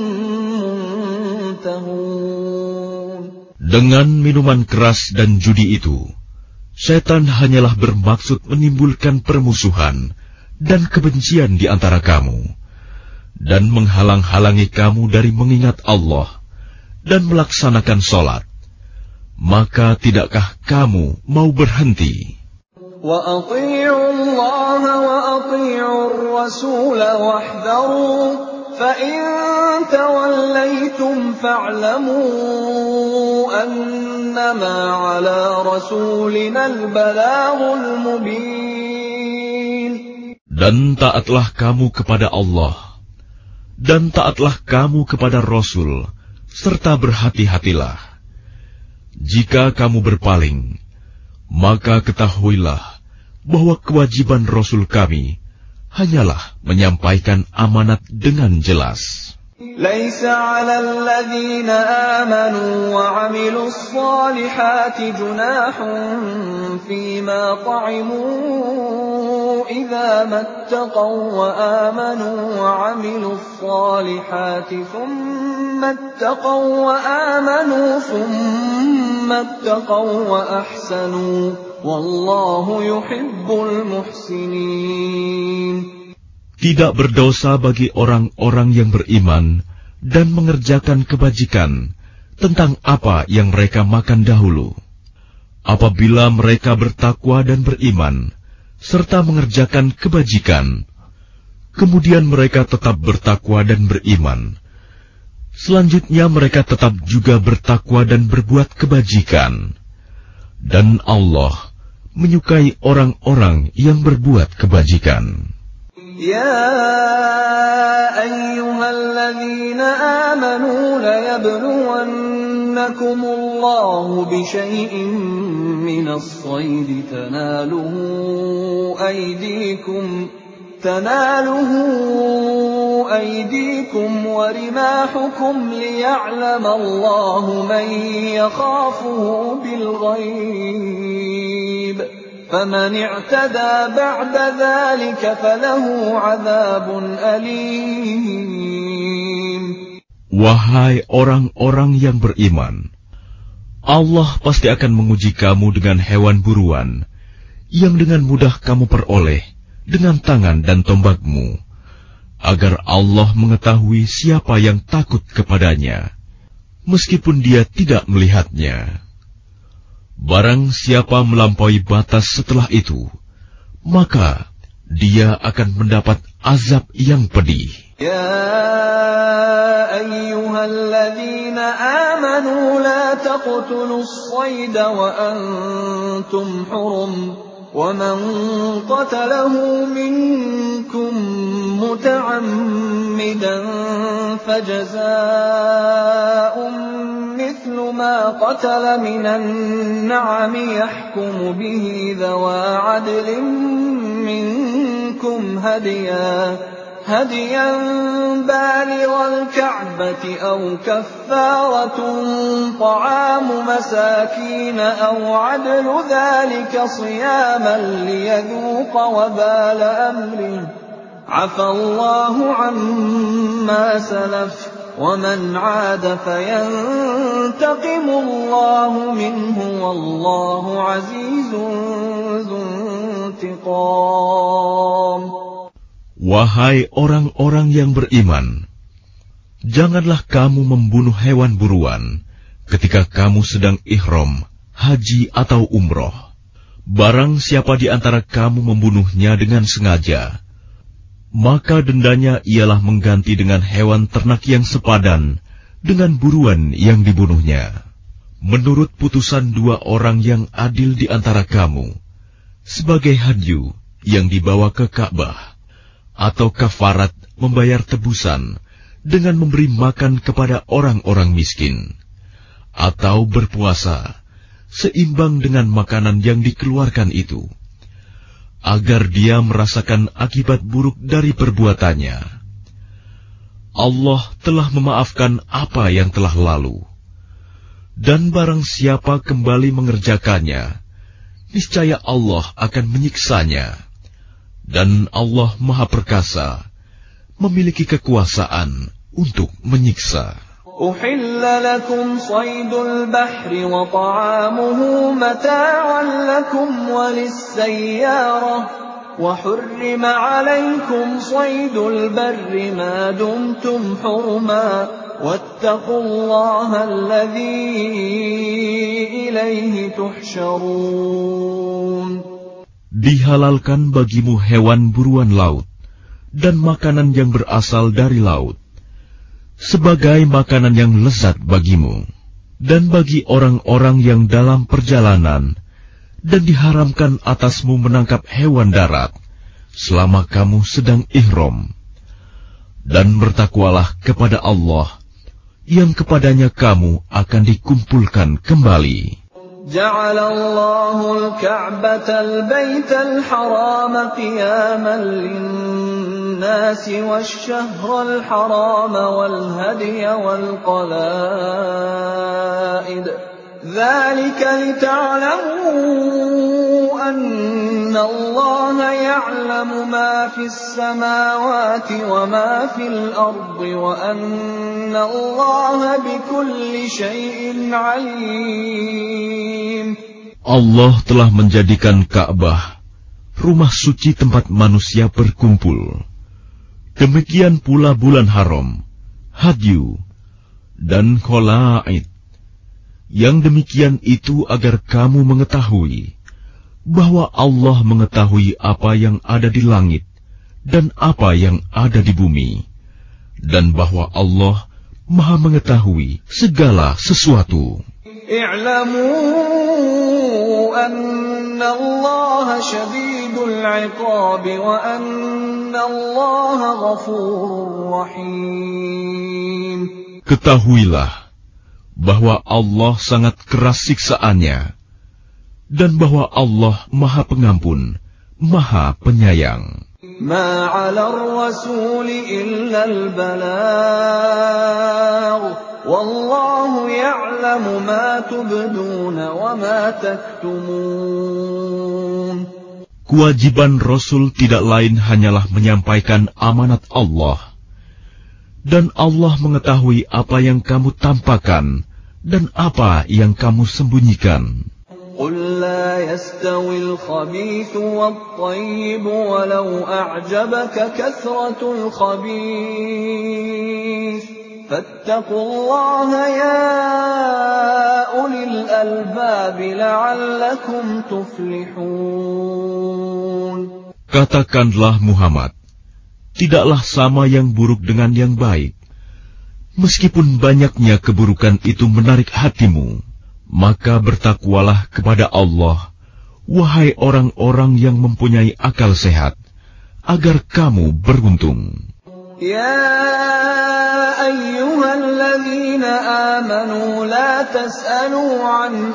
muntahun. Dengan minuman keras dan judi itu, setan hanyalah bermaksud menimbulkan permusuhan dan kebencian di antara kamu, dan menghalang-halangi kamu dari mengingat Allah dan melaksanakan sholat. Maka tidakkah kamu mau berhenti? Wa ati'u Allah wa ati'u ar-rasul wahdharu فَإِن تَوَلَّيْتُمْ فَاعْلَمُوا أَنَّمَا عَلَى رَسُولِنَا الْبَلَاغُ الْمُبِينُ. Dan taatlah kamu kepada Allah, dan taatlah kamu kepada Rasul, serta berhati-hatilah. Jika kamu berpaling, maka ketahuilah bahwa kewajiban Rasul kami hanyalah menyampaikan amanat dengan jelas. لَيْسَ عَلَى الَّذِينَ آمَنُوا وَعَمِلُوا الصَّالِحَاتِ جُنَاحٌ فِيمَا طَعِمُوا إِذَا مَا اتَّقَوا وَآمَنُوا وَعَمِلُوا الصَّالِحَاتِ ثُمَّ اتَّقَوا وَأَحْسَنُوا وَاللَّهُ يُحِبُّ الْمُحْسِنِينَ. Tidak berdosa bagi orang-orang yang beriman dan mengerjakan kebajikan tentang apa yang mereka makan dahulu. Apabila mereka bertakwa dan beriman, serta mengerjakan kebajikan, kemudian mereka tetap bertakwa dan beriman. Selanjutnya mereka tetap juga bertakwa dan berbuat kebajikan. Dan Allah menyukai orang-orang yang berbuat kebajikan. يَا أَيُّهَا الَّذِينَ آمَنُوا لَيَبْلُوَنَّكُمُ اللَّهُ بِشَيْءٍ مِّنَ الصَّيْدِ تَنَالُهُ أَيْدِيكُمْ وَرِمَاحُكُمْ لِيَعْلَمَ اللَّهُ مَن يَخَافُهُ بِالْغَيْبِ فَمَنِ اعْتَدَىٰ بَعْدَ ذَلِكَ فَلَهُ عَذَابٌ أَلِيمٌ. Wahai orang-orang yang beriman, Allah pasti akan menguji kamu dengan hewan buruan yang dengan mudah kamu peroleh dengan tangan dan tombakmu, agar Allah mengetahui siapa yang takut kepadanya, meskipun dia tidak melihatnya. Barang siapa melampaui batas setelah itu, maka dia akan mendapat azab yang pedih. يَا أَيُّهَا الَّذِينَ آمَنُوا لَا تَقْتُلُوا الصَّيْدَ وَأَنتُمْ حُرُمٌ وَمَنْ قَتَلَهُ مِنكُم مُّتَعَمِّدًا فَجَزَاءٌ مِّثْلُ مَا قَتَلَ مِنَ النَّعَمِ يَحْكُمُ بِهِ ذَوَا عَدْلٍ مِّنكُمْ هديا بالغ الكعبة أو كفارة طعام مساكين أو عدل ذلك صياما ليذوق وبال أمره عفى الله عما سلف ومن عاد فينتقم الله منه والله عزيز ذو انتقام. Wahai orang-orang yang beriman, janganlah kamu membunuh hewan buruan ketika kamu sedang ihram, haji atau umroh. Barang siapa di antara kamu membunuhnya dengan sengaja, maka dendanya ialah mengganti dengan hewan ternak yang sepadan dengan buruan yang dibunuhnya. Menurut putusan dua orang yang adil di antara kamu, sebagai hadyu yang dibawa ke Ka'bah, atau kafarat membayar tebusan dengan memberi makan kepada orang-orang miskin, atau berpuasa seimbang dengan makanan yang dikeluarkan itu, agar dia merasakan akibat buruk dari perbuatannya. Allah telah memaafkan apa yang telah lalu, dan barang siapa kembali mengerjakannya, niscaya Allah akan menyiksanya. Dan Allah Maha Perkasa, memiliki kekuasaan untuk menyiksa. أُحِلَّ لَكُمْ صَيْدُ الْبَحْرِ وَطَعَامُهُ مَتَاعًا لَكُمْ وَلِلسَّيَّارَةِ وَحُرِّمَ عَلَيْكُمْ صَيْدُ الْبَرِّ مَا دُمْتُمْ حُرُمًا وَاتَّقُوا اللَّهَ الَّذِي إِلَيْهِ تُحْشَرُونَ. Dihalalkan bagimu hewan buruan laut dan makanan yang berasal dari laut, sebagai makanan yang lezat bagimu, dan bagi orang-orang yang dalam perjalanan, dan diharamkan atasmu menangkap hewan darat selama kamu sedang ihram. Dan bertakwalah kepada Allah, yang kepadanya kamu akan dikumpulkan kembali. Ja'alallahu al-Ka'batal Baital Haram qiyaman lin-nasi wash-shahral haram wal-hadiya wal-qala'id. Dzalika lita'lamu anna Allah ya'lamu ma fis samawati wa ma fil ardi wa anna Allah bikulli syai'in 'alim. Allah telah menjadikan Ka'bah rumah suci tempat manusia berkumpul. Demikian pula bulan haram, hadyu, dan qala'id. Yang demikian itu agar kamu mengetahui bahwa Allah mengetahui apa yang ada di langit dan apa yang ada di bumi, dan bahwa Allah Maha mengetahui segala sesuatu. I'lamu anna Allah syadidul 'iqab wa anna Allah ghafurur rahim. Ketahuilah bahwa Allah sangat keras siksaannya, dan bahwa Allah Maha Pengampun, Maha Penyayang. Ma 'alar rasul illa al-balagh, wallahu ya'lamu ma tubduna wa ma taktumun. Kewajiban Rasul tidak lain hanyalah menyampaikan amanat Allah, dan Allah mengetahui apa yang kamu tampakkan dan apa yang kamu sembunyikan. قُل لَّا يَسْتَوِي الْخَبِيثُ وَالطَّيِّبُ وَلَوْ أَعْجَبَكَ كَثْرَةُ الْخَبِيثِ فَاتَّقُوا اللَّهَ يَا أُولِي الْأَلْبَابِ لَعَلَّكُمْ تُفْلِحُونَ. Katakanlah Muhammad, tidaklah sama yang buruk dengan yang baik. Meskipun banyaknya keburukan itu menarik hatimu, maka bertakwalah kepada Allah, wahai orang-orang yang mempunyai akal sehat, agar kamu beruntung. Ya ayyuhalladzina amanu la tas'alu an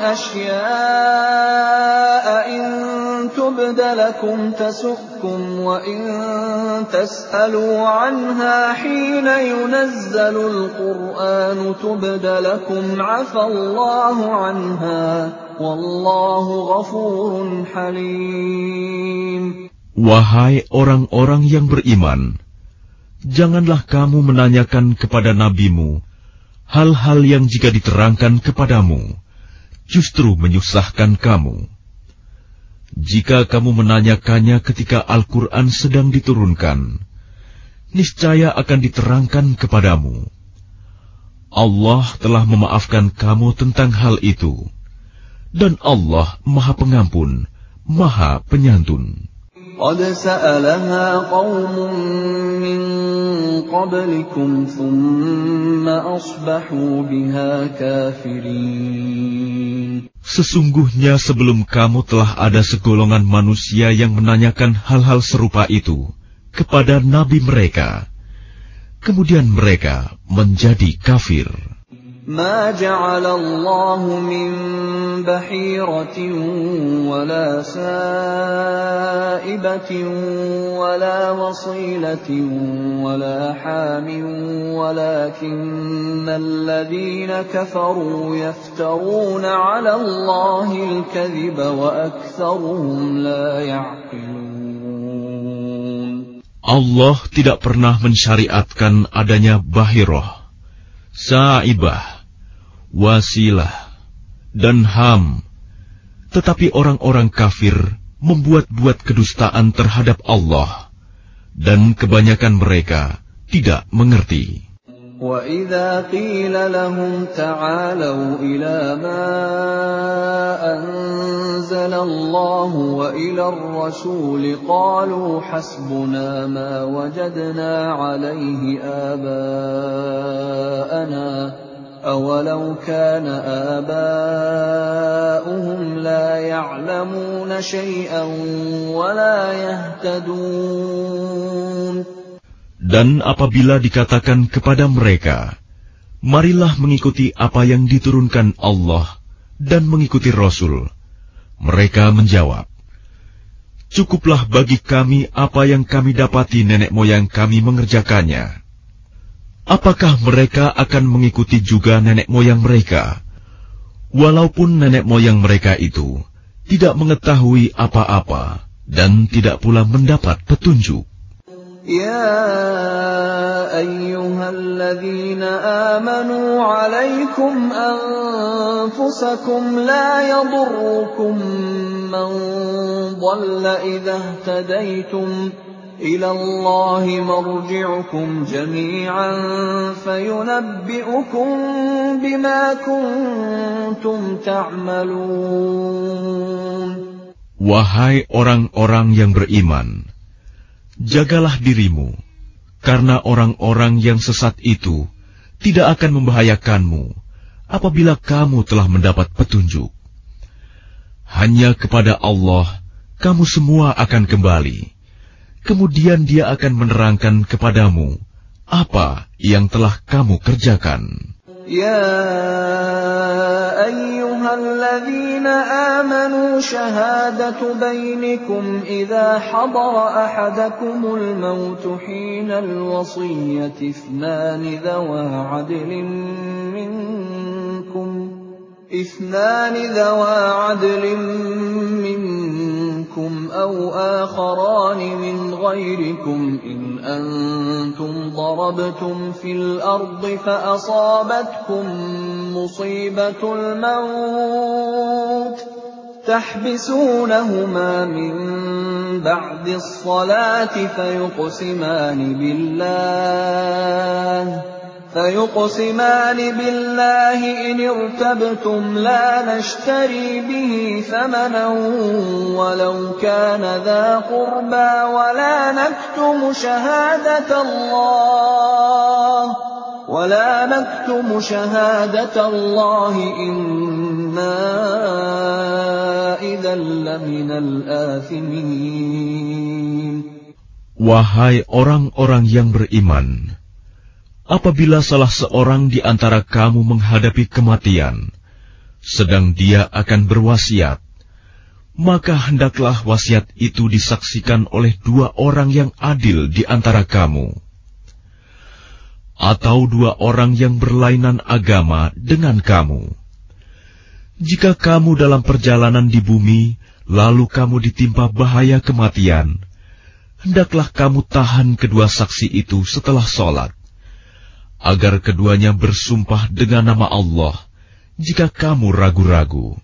asya'a in tubda lakum tasukkum wa in tas'alu anha hina yunazzalul qur'anu tubda lakum 'afallahu anha wallahu ghafurun halim. Wahai orang-orang yang beriman, janganlah kamu menanyakan kepada nabimu hal-hal yang jika diterangkan kepadamu, justru menyusahkan kamu. Jika kamu menanyakannya ketika Al-Quran sedang diturunkan, niscaya akan diterangkan kepadamu. Allah telah memaafkan kamu tentang hal itu, dan Allah Maha Pengampun, Maha Penyantun. قد سألها قوم من قبلكم ثم أصبحوا بها كافرين. Sesungguhnya sebelum kamu telah ada segolongan manusia yang menanyakan hal-hal serupa itu kepada nabi mereka, kemudian mereka menjadi kafir. ما جعل الله من بحيرة ولا سائبة ولا وصيلة ولا حام ولكن الذين كفروا يفترون على الله الكذب وأكثرهم لا يعقلون. Allah tidak pernah mensyariatkan adanya bahirah, sa'ibah, wasilah, dan ham. Tetapi orang-orang kafir membuat-buat kedustaan terhadap Allah, dan kebanyakan mereka tidak mengerti. وَإِذَا قِيلَ لَهُمْ تَعَالَوْا إِلَى مَا أَنزَلَ اللَّهُ وَإِلَى الرَّسُولِ قَالُوا حَسْبُنَا مَا وَجَدْنَا عَلَيْهِ آبَاءَنَا أَوَلَوْ كَانَ آبَاؤُهُمْ لَا يَعْلَمُونَ شَيْئًا وَلَا يَهْتَدُونَ. Dan apabila dikatakan kepada mereka, marilah mengikuti apa yang diturunkan Allah dan mengikuti Rasul, mereka menjawab, cukuplah bagi kami apa yang kami dapati nenek moyang kami mengerjakannya. Apakah mereka akan mengikuti juga nenek moyang mereka, walaupun nenek moyang mereka itu tidak mengetahui apa-apa dan tidak pula mendapat petunjuk? يا أيها الذين آمنوا عليكم أنفسكم لا يضركم من ضل إذا اهتديتم إلى الله مرجعكم جميعا فينبئكم بما كنتم تعملون. Wahai orang-orang yang beriman, jagalah dirimu, karena orang-orang yang sesat itu tidak akan membahayakanmu apabila kamu telah mendapat petunjuk. Hanya kepada Allah kamu semua akan kembali, kemudian Dia akan menerangkan kepadamu apa yang telah kamu kerjakan. يا أيها الذين آمنوا شهادة بينكم إذا حضر أحدكم الموت حين الوصية اثنان ذوى عدل منكم أو آخران من غيركم إن أنتم ضربتم في الأرض فأصابتكم مصيبة الموت تحبسونهما من بعد الصلاة فيقسمان بالله إن ارتبتم لا نشتري به ثمنا ولو كان ذا قربى ولا نكتم شهادة الله إنا إذا لمن الآثمين. Wahai orang-orang yang beriman, apabila salah seorang di antara kamu menghadapi kematian, sedang dia akan berwasiat, maka hendaklah wasiat itu disaksikan oleh dua orang yang adil di antara kamu, atau dua orang yang berlainan agama dengan kamu. Jika kamu dalam perjalanan di bumi, lalu kamu ditimpa bahaya kematian, hendaklah kamu tahan kedua saksi itu setelah sholat, agar keduanya bersumpah dengan nama Allah jika kamu ragu-ragu.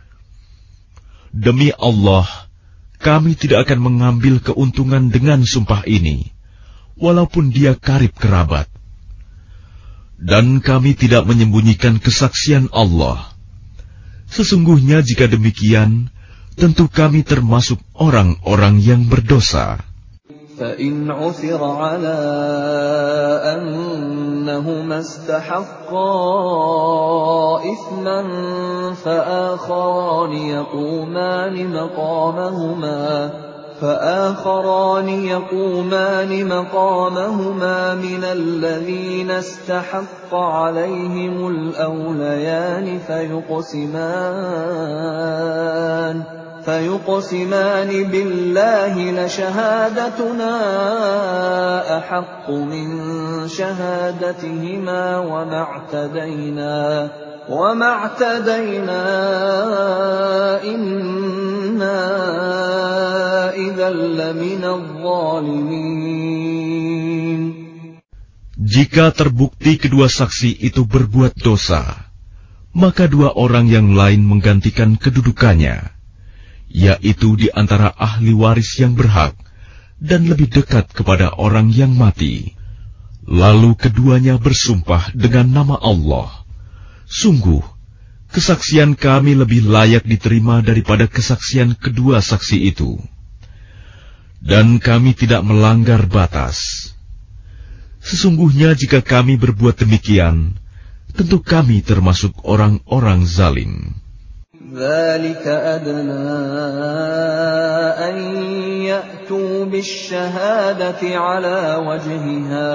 Demi Allah, kami tidak akan mengambil keuntungan dengan sumpah ini, walaupun dia karib kerabat. Dan kami tidak menyembunyikan kesaksian Allah. Sesungguhnya jika demikian, tentu kami termasuk orang-orang yang berdosa. فَإِنْ عُثِرَ عَلَىٰ أَنَّهُمَا اسْتَحَقَّا إِثْمًا فآخران يقومان مقامهما من الذين استحق عليهم الأوليان فيقسمان بالله لشهادتنا أحق من شهادتهما وما اعتدينا إنا إذا لمن الظالمين. Jika terbukti kedua saksi itu berbuat dosa, maka dua orang yang lain menggantikan kedudukannya, yaitu di antara ahli waris yang berhak dan lebih dekat kepada orang yang mati. Lalu keduanya bersumpah dengan nama Allah, sungguh, kesaksian kami lebih layak diterima daripada kesaksian kedua saksi itu. Dan kami tidak melanggar batas. Sesungguhnya jika kami berbuat demikian, tentu kami termasuk orang-orang zalim. ذَلِكَ أَدْنَىٰ أَن يَأْتُوا بِالشَّهَادَةِ عَلَىٰ وَجْهِهَا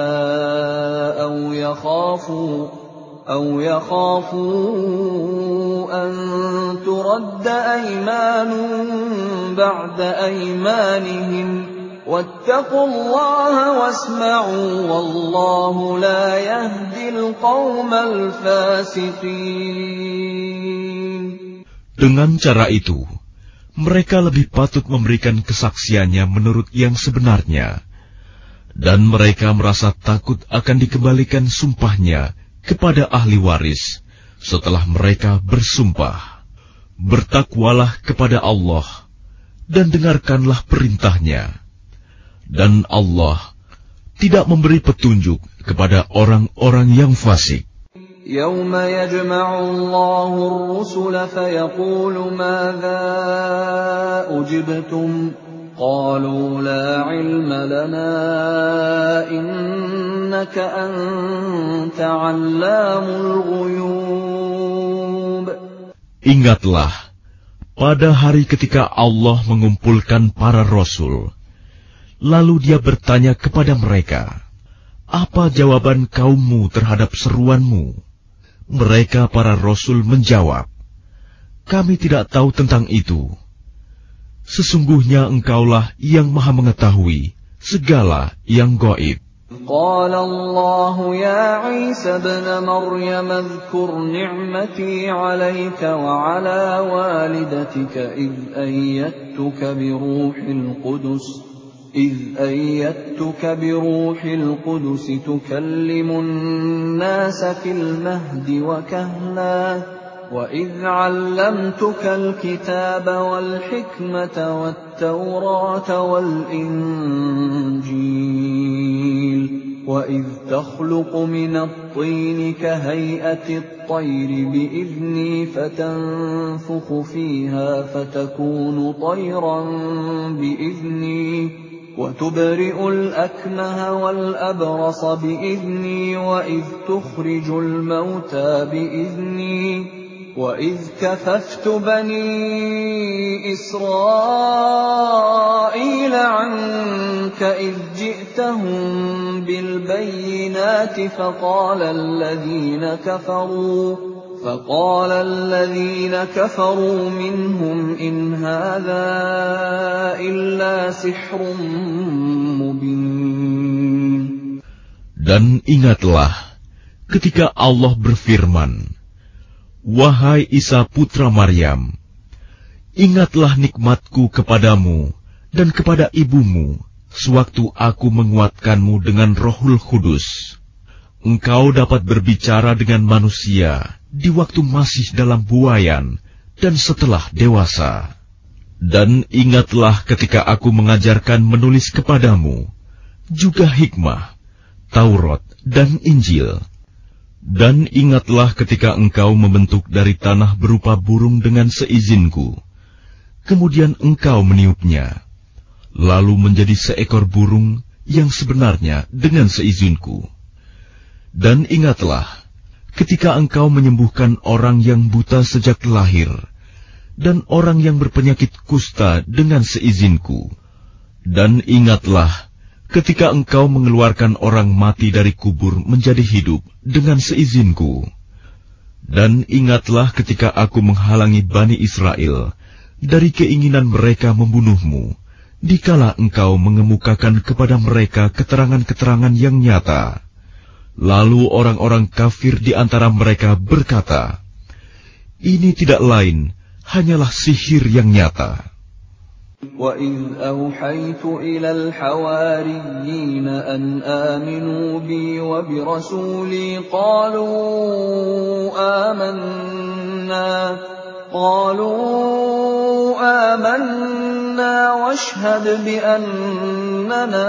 أَوْ يَخَافُوا أَن تُرَدَّ أَيْمَانٌ بَعْدَ أَيْمَانِهِمْ ۗ وَاتَّقُوا اللَّهَ وَاسْمَعُوا وَاللَّهُ لَا يَهْدِي الْقَوْمَ الْفَاسِقِينَ. Dengan cara itu, mereka lebih patut memberikan kesaksiannya menurut yang sebenarnya, dan mereka merasa takut akan dikembalikan sumpahnya kepada ahli waris setelah mereka bersumpah. Bertakwalah kepada Allah dan dengarkanlah perintahnya, dan Allah tidak memberi petunjuk kepada orang-orang yang fasik. يَوْمَ يَجْمَعُ اللَّهُ الرُّسُلَ فَيَقُولُ مَاذَا أُجِبْتُمْ ۖ قَالُوا لَا عِلْمَ لَنَا إِنَّكَ أَنتَ عَلَّامُ الْغُيُوبِ. Ingatlah, pada hari ketika Allah mengumpulkan para rasul, lalu Dia bertanya kepada mereka, apa jawaban kaummu terhadap seruanmu? Mereka para rasul menjawab, kami tidak tahu tentang itu. Sesungguhnya Engkaulah yang Maha mengetahui segala yang gaib. قال الله يا عيسى ابن مريم اذكر نعمتي عليك وعلى والدتك إذ أيدتك بروح القدس تكلم الناس في المهد وكهلا وإذ علمتك الكتاب والحكمة والتوراة والإنجيل وإذ تخلق من الطين كهيئة الطير بإذني فتنفخ فيها فتكون طيرا بإذني وتبرئ الأكمه والأبرص بإذني وإذ تخرج الموتى بإذني وإذ كففت بني إسرائيل عنك إذ جئتهم بالبينات فقال الذين كفروا منهم إن هذا إلا سحر مبين. Dan ingatlah ketika Allah berfirman, wahai Isa putra Maryam, ingatlah nikmatku kepadamu dan kepada ibumu sewaktu aku menguatkanmu dengan Rohul Kudus. Engkau dapat berbicara dengan manusia di waktu masih dalam buayan dan setelah dewasa. Dan ingatlah ketika aku mengajarkan menulis kepadamu, juga hikmah, Taurat dan Injil. Dan ingatlah ketika engkau membentuk dari tanah berupa burung dengan seizinku, kemudian engkau meniupnya, lalu menjadi seekor burung yang sebenarnya dengan seizinku. Dan ingatlah ketika engkau menyembuhkan orang yang buta sejak lahir, dan orang yang berpenyakit kusta dengan seizinku. Dan ingatlah ketika engkau mengeluarkan orang mati dari kubur menjadi hidup dengan seizinku. Dan ingatlah ketika aku menghalangi Bani Israel dari keinginan mereka membunuhmu, dikala engkau mengemukakan kepada mereka keterangan-keterangan yang nyata. Lalu orang-orang kafir di antara mereka berkata, ini tidak lain, hanyalah sihir yang nyata. وَإِذْ أَوْحَيْتُ إِلَى الْحَوَارِيِّينَ أَنْ آمِنُوا بِي وَبِرَسُولِي قَالُوا آمَنَّا واشهد بأننا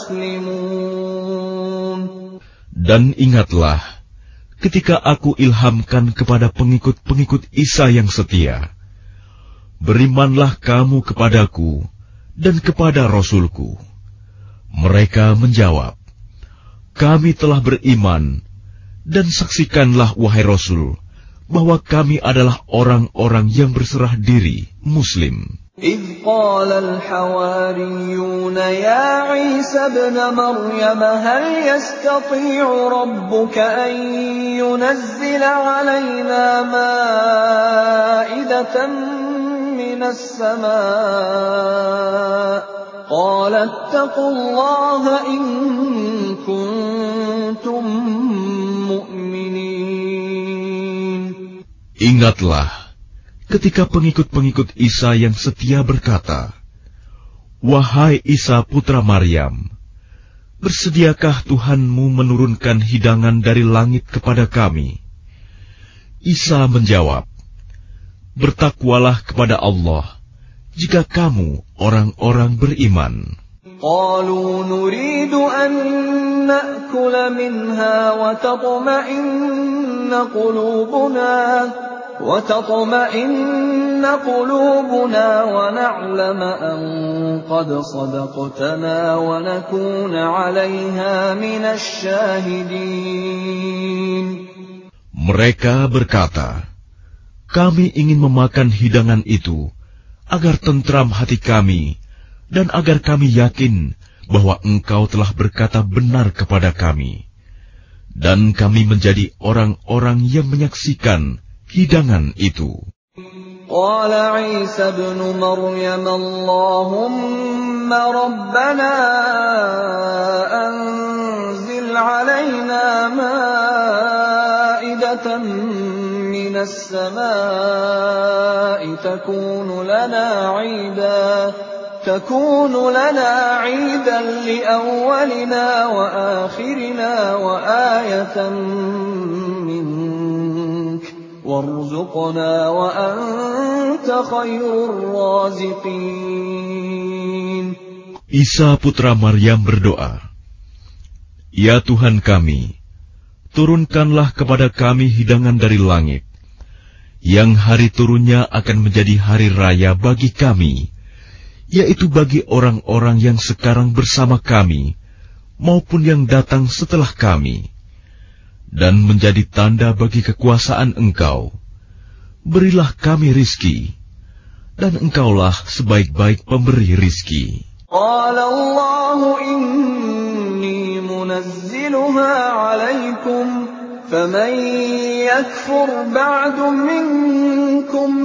مسلمون. Dan ingatlah ketika aku ilhamkan kepada pengikut-pengikut Isa yang setia, berimanlah kamu kepadaku dan kepada Rasulku. Mereka menjawab, kami telah beriman, dan saksikanlah wahai Rasul, bahwa kami adalah orang-orang yang berserah diri, Muslim. إذ قال الحواريون يا عيسى ابن مريم هل يستطيع ربك أن ينزل علينا مائدة من السماء قال اتقوا الله إن كنتم مؤمنين. Ingatlah ketika pengikut-pengikut Isa yang setia berkata, wahai Isa putra Maryam, bersediakah Tuhanmu menurunkan hidangan dari langit kepada kami? Isa menjawab, bertakwalah kepada Allah jika kamu orang-orang beriman. قالوا نريد أن نأكل منها وتطمئن قلوبنا ونعلم أن قد صدقتنا ونكون عليها من الشاهدين. Mereka berkata, kami ingin memakan hidangan itu agar tentram hati kami dan agar kami yakin bahwa Engkau telah berkata benar kepada kami, dan kami menjadi orang-orang yang menyaksikan hidangan itu. Qala Isa ibn Maryam Allahumma rabbana anzil alaina ma'idatan minas samaa'i تكون لنا عيدا لأولنا وآخرنا وآية منك وارزقنا وأنت خير الرازقين. Isa putra Maryam berdoa, ya Tuhan kami, turunkanlah kepada kami hidangan dari langit, yang hari turunnya akan menjadi hari raya bagi kami, yaitu bagi orang-orang yang sekarang bersama kami, maupun yang datang setelah kami, dan menjadi tanda bagi kekuasaan Engkau. Berilah kami rizki, dan Engkaulah sebaik-baik pemberi rizki. Qala Allahu inni munazziluha alaikum, faman yakfur ba'du minkum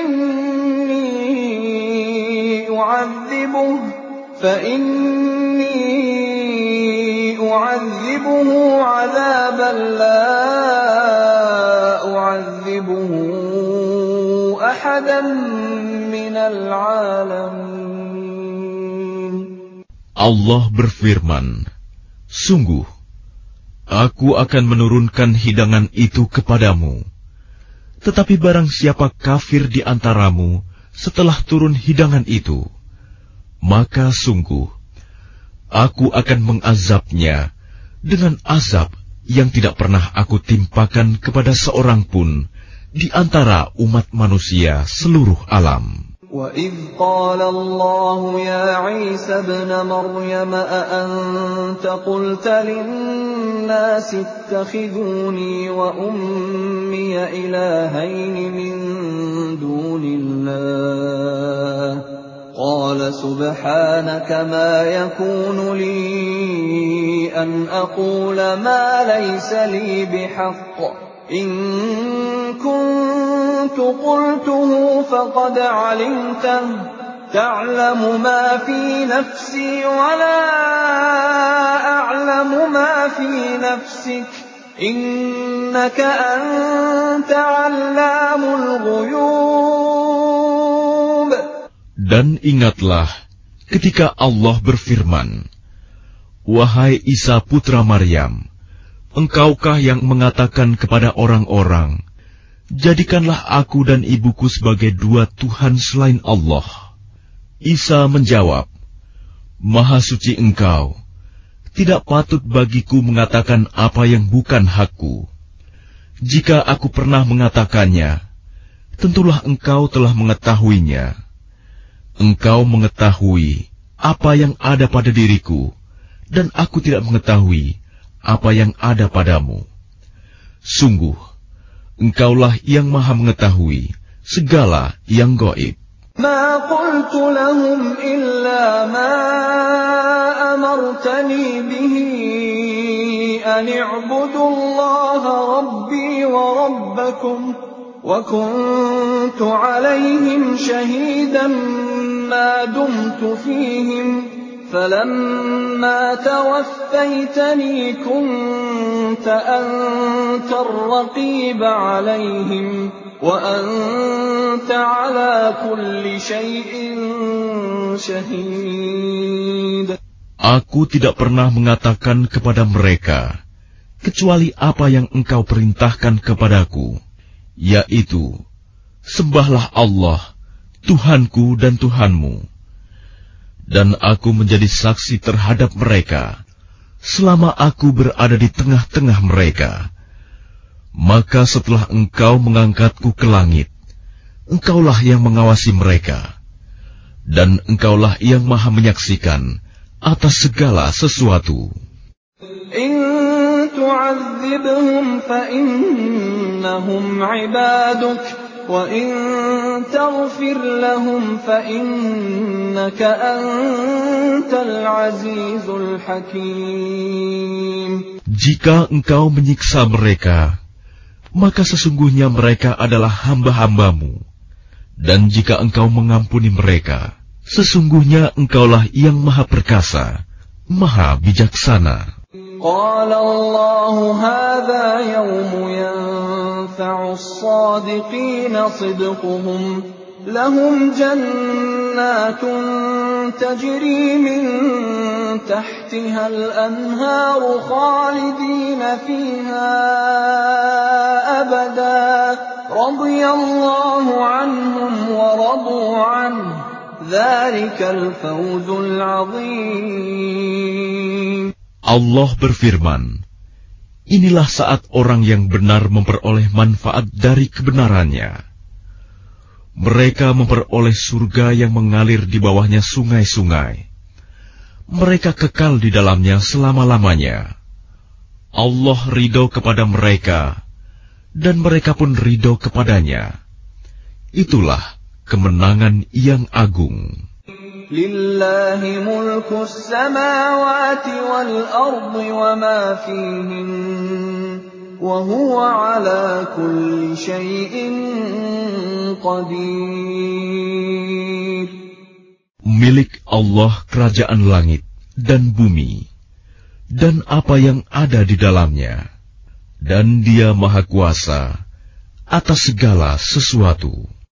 فإني أعذبه عذابا لا أعذبه أحدا من العالمين. Allah berfirman, sungguh, aku akan menurunkan hidangan itu kepadamu. Tetapi barang siapa kafir di antaramu setelah turun hidangan itu, maka sungguh, aku akan mengazabnya dengan azab yang tidak pernah aku timpakan kepada seorang pun di antara umat manusia seluruh alam. وَإِذْ قَالَ اللَّهُ يَا عِيسَى ابْنَ مَرْيَمَ أَأَنْتَ قُلْتَ لِلنَّاسِ اتَّخِذُونِي وَأُمِّيَ إِلَٰهَيْنِ مِن دُونِ اللَّهِ قَالَ سُبْحَانَكَ مَا يَكُونُ لِي أَنْ أَقُولَ مَا لَيْسَ لِي بِحَقٍّ إِن كُنتُ قُلْتُهُ فَقَدْ عَلِمْتَهُ تَعْلَمُ مَا فِي نَفْسِي وَلَا أَعْلَمُ مَا فِي نَفْسِكَ إِنَّكَ أَنْتَ عَلَّامُ الْغُيُوبِ. Dan ingatlah ketika Allah berfirman, wahai Isa putra Maryam, engkaukah yang mengatakan kepada orang-orang, jadikanlah aku dan ibuku sebagai dua Tuhan selain Allah. Isa menjawab, Maha suci Engkau, tidak patut bagiku mengatakan apa yang bukan hakku. Jika aku pernah mengatakannya, tentulah Engkau telah mengetahuinya. Engkau mengetahui apa yang ada pada diriku, dan aku tidak mengetahui apa yang ada padamu. Sungguh, Engkaulah yang Maha mengetahui segala yang gaib. ما قلت لهم إلا ما أمرتني به أن اعبدوا الله ربي وربكم وكنت عليهم شهيدا ما دمت فيهم فلما توفيتني كنت أنت الرقيب عليهم وأنت على كل شيء شهيد. Aku tidak pernah mengatakan kepada mereka kecuali apa yang Engkau perintahkan kepadaku, yaitu, sembahlah Allah, Tuhanku dan Tuhanmu. Dan aku menjadi saksi terhadap mereka selama aku berada di tengah-tengah mereka. Maka setelah Engkau mengangkatku ke langit, Engkaulah yang mengawasi mereka, dan Engkaulah yang Maha menyaksikan atas segala sesuatu. إن تعذبهم فإنهم عبادك وإن تغفر لهم فإنك أنت العزيز الحكيم. Jika Engkau menyiksa mereka, maka sesungguhnya mereka adalah hamba-hambamu. Dan jika Engkau mengampuni mereka, sesungguhnya Engkaulah yang Maha Perkasa, Maha Bijaksana. قال الله هذا يوم ينفع الصادقين صدقهم لهم جنات تجري من تحتها الأنهار خالدين فيها أبدا رضي الله عنهم ورضوا عنه ذلك الفوز العظيم. Allah berfirman, inilah saat orang yang benar memperoleh manfaat dari kebenarannya. Mereka memperoleh surga yang mengalir di bawahnya sungai-sungai. Mereka kekal di dalamnya selama-lamanya. Allah ridho kepada mereka, dan mereka pun ridho kepadanya. Itulah kemenangan yang agung. لله ملك السماوات والأرض وما فيهن وهو على كل شيء قدير. Milik Allah kerajaan langit dan bumi, dan apa yang ada di dalamnya, dan Dia Maha Kuasa atas segala sesuatu.